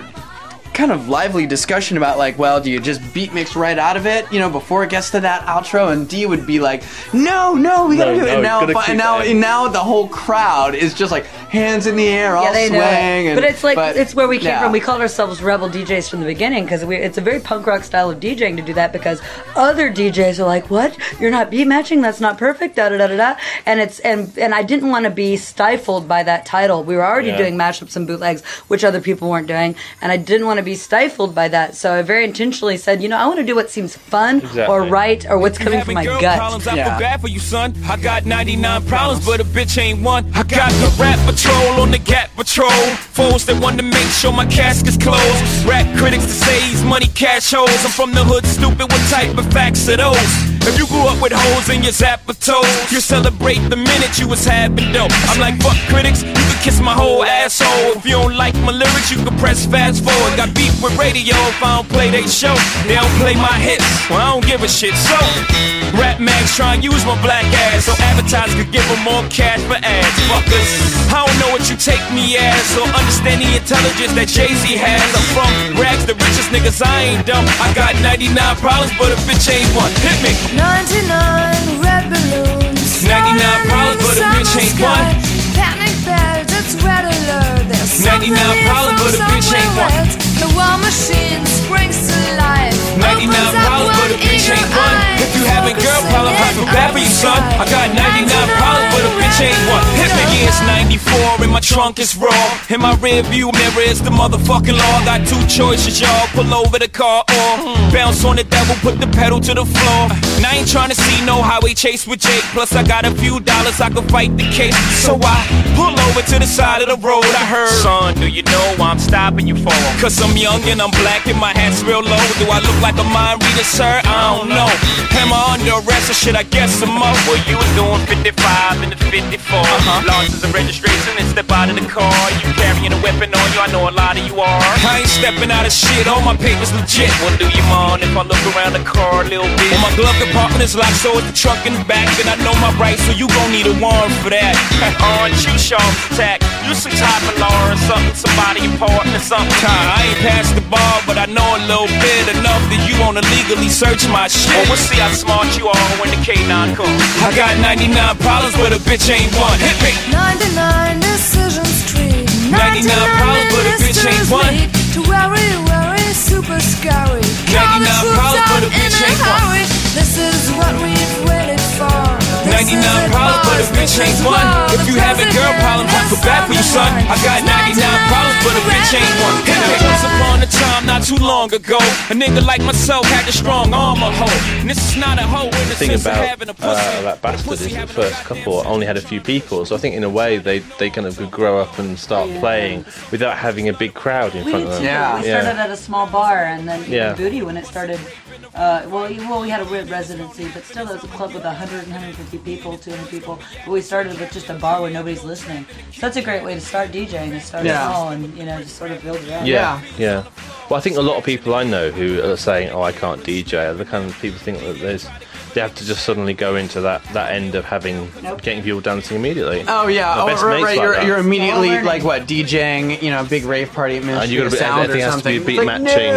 kind of lively discussion about like, well, do you just beat mix right out of it, before it gets to that outro? And D would be like, no, we gotta do it. And now the whole crowd is just like hands in the air, all they swaying. know it. But it's like it's where we came yeah. from. We called ourselves rebel DJs from the beginning because it's a very punk rock style of DJing to do that because other DJs are like, what? You're not beat matching? That's not perfect. Da da da da da. And and I didn't want to be stifled by that title. We were already doing mashups and bootlegs, which other people weren't doing, and I didn't want to be stifled by that. So I very intentionally said, I want to do what seems fun or right or what's coming from my gut. Problems, I feel bad for you, son. I got 99 problems, but a bitch ain't one. I got the rap patrol on the Gap Patrol. Fools that want to make sure my casket's closed. Rap critics to say he's money cash holes. I'm from the hood, stupid. What type of facts are those? If you grew up with holes in your zapper toes, you celebrate the minute you was having dope. I'm like, fuck critics, you can kiss my whole asshole. If you don't like my lyrics, you can press fast forward. Got beef with radio if I don't play they show. They don't play my hits, well I don't give a shit. So, rap mags try and use my black ass so advertisers could give them more cash for ads. Fuckers, I don't know what you take me as, so understand the intelligence that Jay-Z has. I'm from rags, the richest niggas, I ain't dumb. I got 99 problems, but a bitch ain't one. Hit me. 99 red balloons. 99 problems, but a bitch ain't one. Panic bells, it's red alert. There's 99 problems, but a bitch ain't one. The war machine springs to life. 99 problems, but a bitch ain't one. If you having girl problems, I feel bad for you, son. I got 99 problems, but a bitch ain't one. Hit me. Yeah, it's 94 and my trunk is raw. In my rear view mirror is the motherfucking law. Got two choices, y'all. Pull over the car or bounce on the devil, put the pedal to the floor. And I ain't trying to see no highway chase with Jake. Plus I got a few dollars, I can fight the case. So I pull over to the side of the road. I heard, son, do you know why I'm stopping you for? Cause I'm young and I'm black and my hat's real low. Do I look like a mind reader, sir? I don't know. Am I under arrest or should I guess some more? Well, you was doing 55 in the 54. License and registration and step out of the car. You carrying a weapon on you, I know a lot of you are. I ain't stepping out of shit, all my papers legit. Well, do you mind if I look around the car a little bit? Well, my glove compartment is locked, so it's the trunk in the back. And I know my rights, so you gon' need a warrant for that. Aren't you sharp attack? You some type of law or something, somebody important or something. I ain't past the bar, but I know a little bit enough that you wanna legally search my shit. Well, we'll see how smart you are when the K9 comes. I got 99 problems, but a bitch ain't one. Hit me. 99 Decision Street. 99 problems, but a bitch ain't one. To worry, super scary. 99 problems, but a bitch ain't one. This is what we've waited for. 99 problems, but a bitch ain't one. If you having girl problems, I feel bad for you, son. I got 99 problems, but a bitch ain't one. Once upon a time, not too long ago, a nigga like myself had a strong arm a hoe. And this is not a hoe in the thing sense of having a pussy. about Bastard is the first couple only had a few people, so I think in a way they kind of could grow up and start playing without having a big crowd in front of them. We started at a small bar, and then Yeah. Booty, when it started, we had a weird residency, but still it was a club with 100, 150 people, 200 people. But we started with just a bar where nobody's listening. So that's a great way to start DJing, to start small and just sort of build it up. Yeah. Well, I think a lot of people I know who are saying, "Oh, I can't DJ," are the kind of people think that they have to just suddenly go into that end of getting people dancing immediately. Oh yeah, My best mate's like you're immediately like what, DJing, big rave party, and you got to sound everything or has to be something. beat It's matching.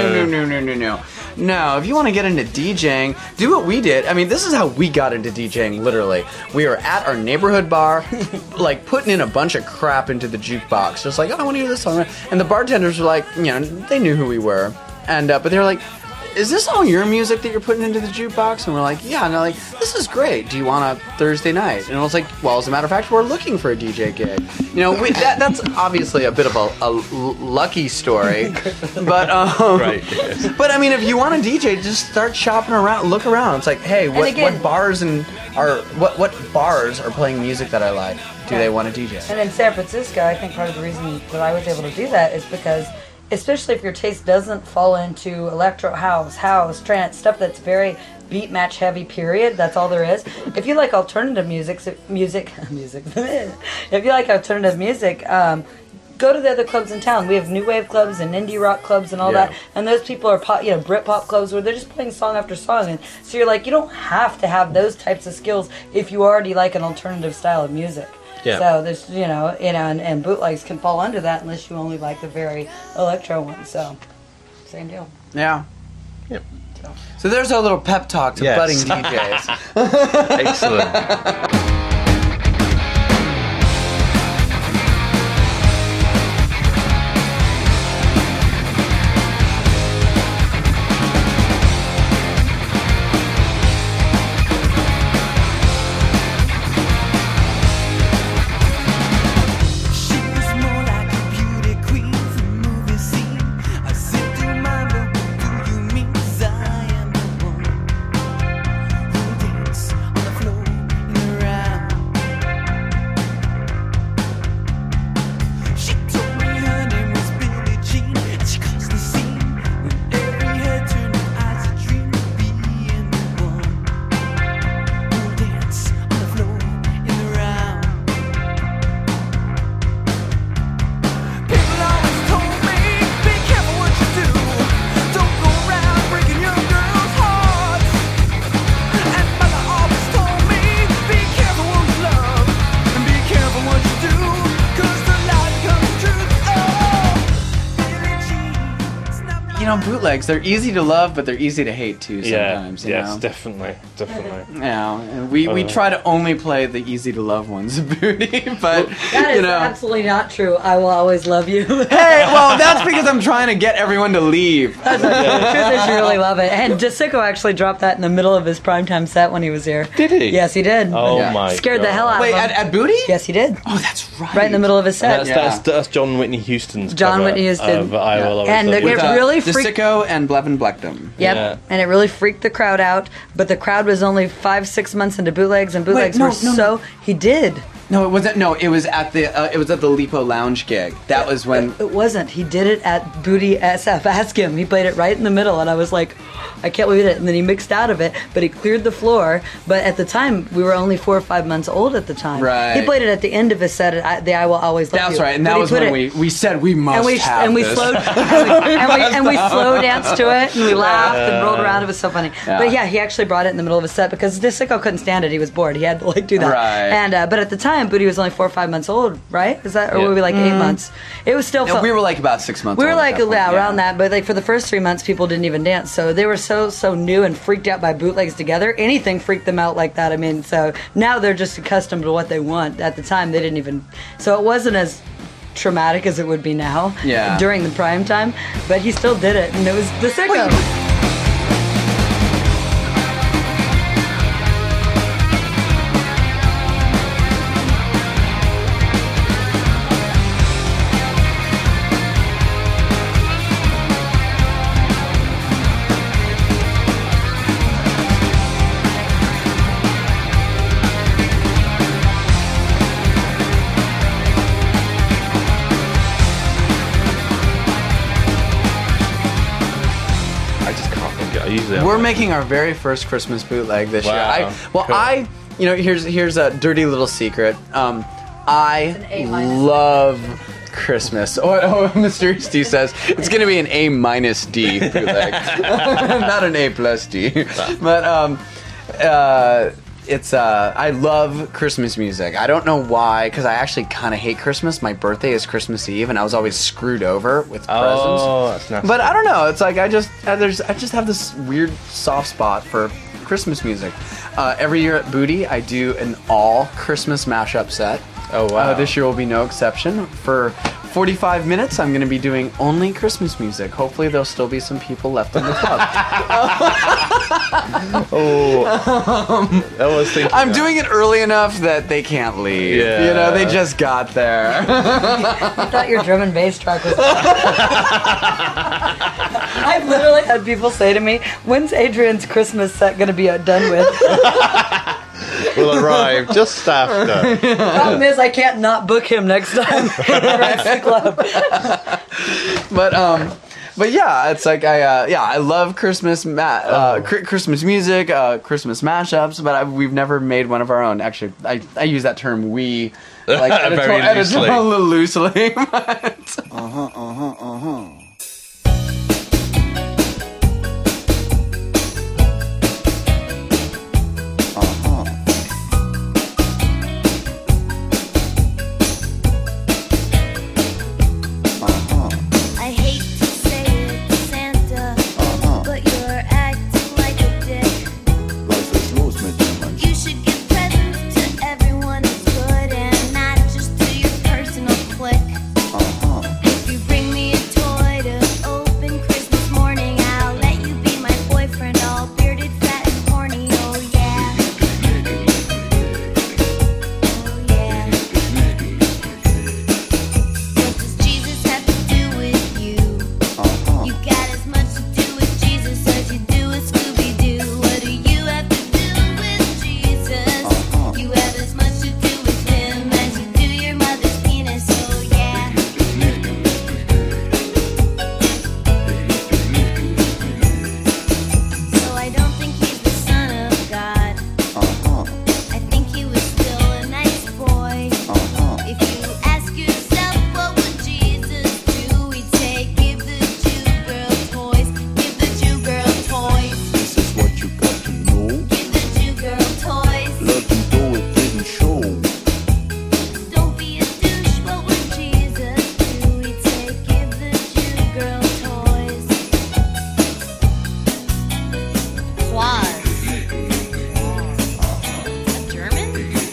No, if you want to get into DJing, do what we did. I mean, this is how we got into DJing, literally. We were at our neighborhood bar, like, putting in a bunch of crap into the jukebox. Just like, oh, I want to hear this song. And the bartenders were like, they knew who we were. And but they were like, is this all your music that you're putting into the jukebox? And we're like, yeah. And they're like, this is great. Do you want a Thursday night? And I was like, well, as a matter of fact, we're looking for a DJ gig. You know, that's obviously a bit of a lucky story. But, Right. but I mean, if you want a DJ, just start shopping around, look around. It's like, hey, what bars what bars are playing music that I like? Do they want a DJ? And in San Francisco, I think part of the reason that I was able to do that is because, especially if your taste doesn't fall into electro house, trance, stuff that's very beat match heavy, period, that's all there is. If you like alternative music, if you like alternative music, go to the other clubs in town. We have new wave clubs and indie rock clubs and all that, and those people are Britpop clubs where they're just playing song after song, and so you're like, you don't have to have those types of skills if you already like an alternative style of music. Yeah. So there's, and bootlegs can fall under that unless you only like the very electro ones. So, same deal. Yeah. Yep. So there's our little pep talk to budding DJs. Excellent. Bootlegs, they're easy to love, but they're easy to hate too sometimes. Yes, definitely. Yeah, and we try to only play the easy to love ones of Booty, but that is absolutely not true. I will always love you. Hey, well, that's because I'm trying to get everyone to leave. That's the truth is you really love it. And Jessico actually dropped that in the middle of his primetime set when he was here. Did he? Yes, he did. Oh my! Scared the hell out of him. Wait, at Booty? Yes, he did. Oh, that's right. Right in the middle of his set. That's John Whitney Houston's John cover Whitney Houston. Of I Will Always And Love it You. really freaked Jessico and Blevin Blectum. Yep, and it really freaked the crowd out. But the crowd was only 5-6 months into bootlegs, and bootlegs He did. No, it wasn't. No, it was at the Lipo Lounge gig. That was when it wasn't. He did it at Booty SF. Ask him. He played it right in the middle, and I was like, I can't believe it. And then he mixed out of it, but he cleared the floor. But at the time, we were only 4 or 5 months old at the time. Right. He played it at the end of his set at the I Will Always Love You. That's right, and that was when we said we must have this. And we slow danced to it, and we laughed and rolled around. It was so funny. Yeah. But yeah, he actually brought it in the middle of his set because Jessico couldn't stand it. He was bored. He had to do that. Right. And but at the time, Booty was only 4 or 5 months old, right? Is that, or were we 8 months? It was still. No, we were about 6 months. We were old at that point, around that, but for the first 3 months, people didn't even dance. So they were so new and freaked out by bootlegs together. Anything freaked them out like that. I mean, so now they're just accustomed to what they want. At the time, they didn't even. So it wasn't as traumatic as it would be now. Yeah. During the prime time, but he still did it, and it was Jessico. We're making our very first Christmas bootleg this year. Here's a dirty little secret. I love Christmas. Mr. Steve says it's going to be an A- D bootleg, not an A+ D. But I love Christmas music. I don't know why, because I actually kind of hate Christmas. My birthday is Christmas Eve, and I was always screwed over with presents. Oh, that's nasty. But I don't know. It's like I just have this weird soft spot for Christmas music. Every year at Booty, I do an all Christmas mashup set. Oh wow! This year will be no exception. For 45 minutes, I'm going to be doing only Christmas music. Hopefully, there'll still be some people left in the club. I was thinking. I'm doing it early enough that they can't leave. Yeah. You know, they just got there. I thought your drum and bass track was. I've literally had people say to me, "When's Adrian's Christmas set going to be done with?" Will arrive just after. Problem is, I can't not book him next time. At the club. But yeah, it's like I love Christmas Christmas music, Christmas mashups, but we've never made one of our own. Actually, I use that term "we" like a little loosely. I hate to say it, Santa, but you're acting like a dick. You should give presents to everyone who's good and not just to your personal clique. If you bring me a toy to open Christmas morning, I'll let you be my boyfriend, all bearded, fat, and horny. Oh yeah. Oh yeah. What does Jesus have to do with you? You got as much to do with Jesus as you do with Scooby-Doo. What do you have to do with Jesus? You have as much to do with him as you do your mother's penis. Oh yeah. So I don't think he's the son of God. I think he was still a nice boy. If you ask yourself what would Jesus do, he'd say, give the Jew girl toys, give the Jew girl toys, This is what you got to know. give the Jew girl toys. Let them do it, didn't show. Don't be a douche, what would Jesus do? He'd say, give the Jew girl toys. Quaz. A German?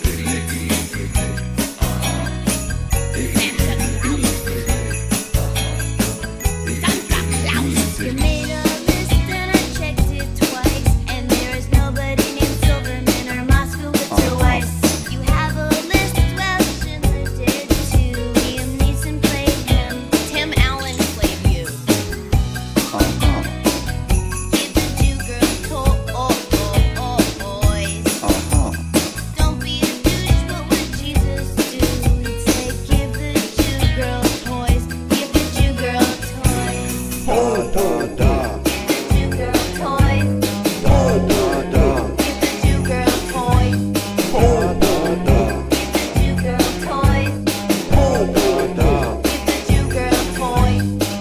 You made a list and I checked it twice, and there is nobody named Silverman or Moskowitz or Weiss. You have a list, well, Schindler did too. Liam Neeson played him, Tim Allen played you. Give the Jew girl toys. Don't be a douche, what would Jesus do? He'd say, give the Jew girl toys, give the Jew girl toys. Jew girl toys. Give the Jew girl toys. Give the Jew girl toys. Give the Jew girl toys.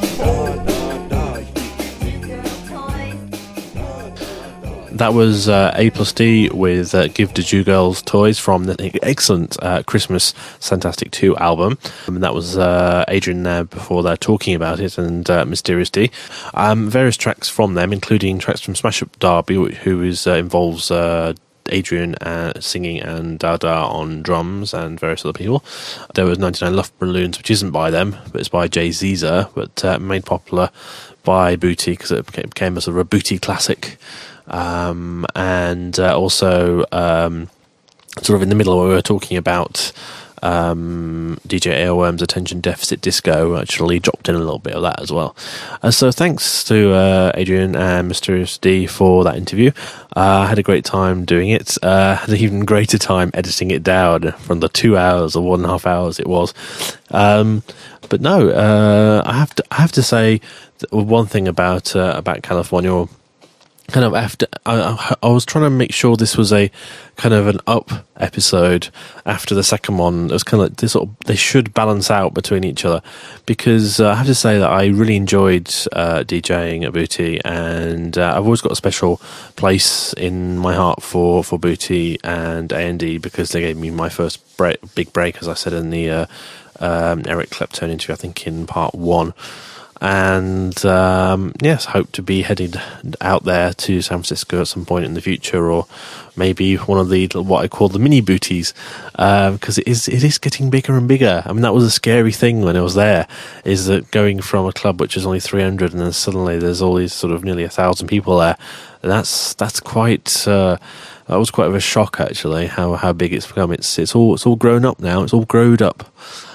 That was A plus D with Give the Jew Girls Toys from the excellent Christmas Fantastic 2 album. And that was Adrian there before they're talking about it, and Mysterious D. Various tracks from them, including tracks from Smash Up Derby, who involves Adrian singing and Dada on drums and various other people. There was 99 Love Balloons, which isn't by them, but it's by Jay Zeza, but made popular by Booty because it became a sort of a Booty classic. And also sort of in the middle where we were talking about DJ AOM's Attention Deficit Disco, actually dropped in a little bit of that as well. So thanks to Adrian and Mysterious D for that interview. I had a great time doing it. Had an even greater time editing it down from the 2 hours or 1.5 hours it was. But no, I have to say one thing about California. Kind of after I was trying to make sure this was a kind of an up episode after the second one. It was kind of like this they should balance out between each other, because I have to say that I really enjoyed DJing at Booty, and I've always got a special place in my heart for Booty and A&D, because they gave me my first big break, as I said in the Eric Clapton interview, I think in part 1. And yes, hope to be headed out there to San Francisco at some point in the future, or maybe one of the what I call the mini booties, because it is getting bigger and bigger. I mean, that was a scary thing when I was there, is that going from a club which is only 300 and then suddenly there's all these sort of nearly 1,000 people there. That's quite. That was quite of a shock, actually. How big it's become. It's all grown up now. It's all growed up.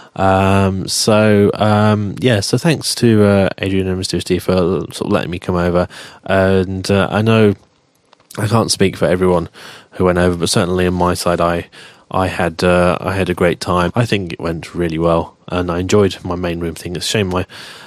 So thanks to Adrian and Mr. Steve for sort of letting me come over, and I know I can't speak for everyone who went over, but certainly on my side I had a great time. I think it went really well, and I enjoyed my main room thing. It's a shame my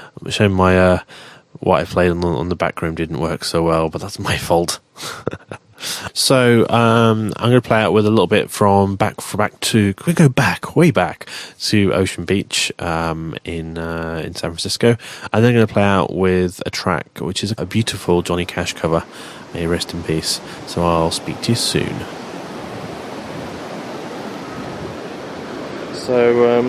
what I played on the back room didn't work so well, but that's my fault. So I'm going to play out with a little bit from we go way back to Ocean Beach in San Francisco, and then going to play out with a track which is a beautiful Johnny Cash cover. May he rest in peace. So I'll speak to you soon. So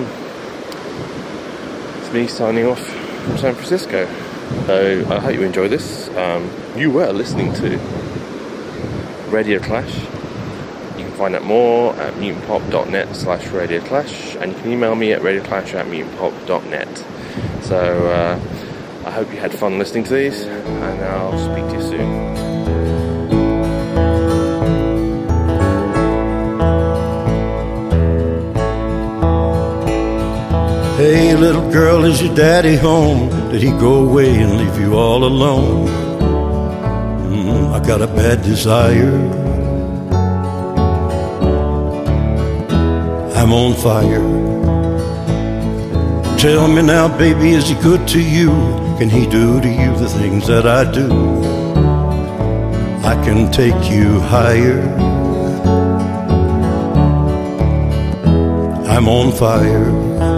it's me signing off from San Francisco. So I hope you enjoy this. You were listening to Radio Clash. You can find out more at mutantpop.net/Radio Clash, and you can email me at radioclash@mutantpop.net. So I hope you had fun listening to these, and I'll speak to you soon. Hey, little girl, is your daddy home? Did he go away and leave you all alone? I got a bad desire. I'm on fire. Tell me now, baby, is he good to you? Can he do to you the things that I do? I can take you higher. I'm on fire.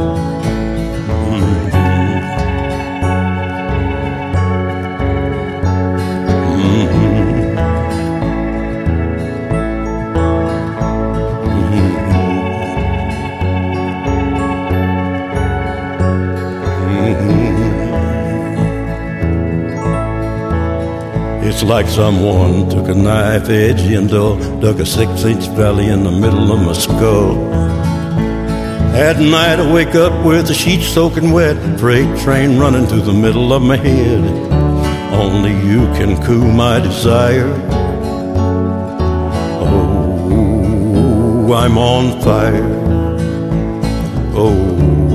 It's like someone took a knife edge and dug a 6-inch valley in the middle of my skull. At night I wake up with the sheets soaking wet, freight train running through the middle of my head. Only you can cool my desire. Oh, I'm on fire. Oh,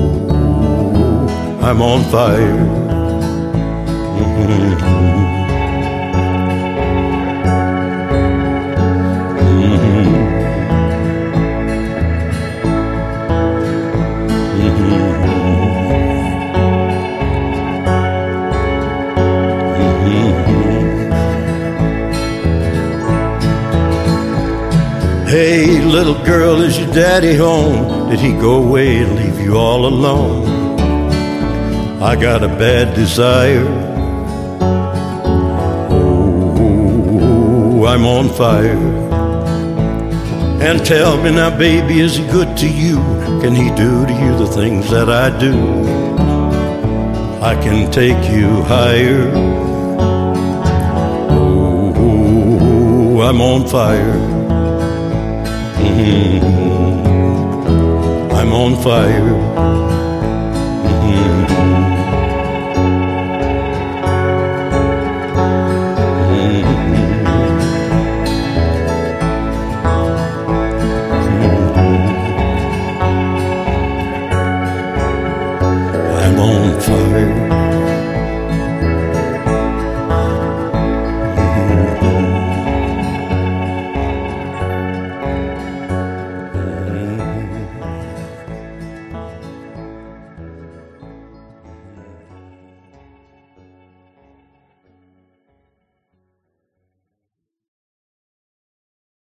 I'm on fire. Hey, little girl, is your daddy home? Did he go away and leave you all alone? I got a bad desire. Oh, I'm on fire. And tell me now, baby, is he good to you? Can he do to you the things that I do? I can take you higher. Oh, I'm on fire. I'm on fire.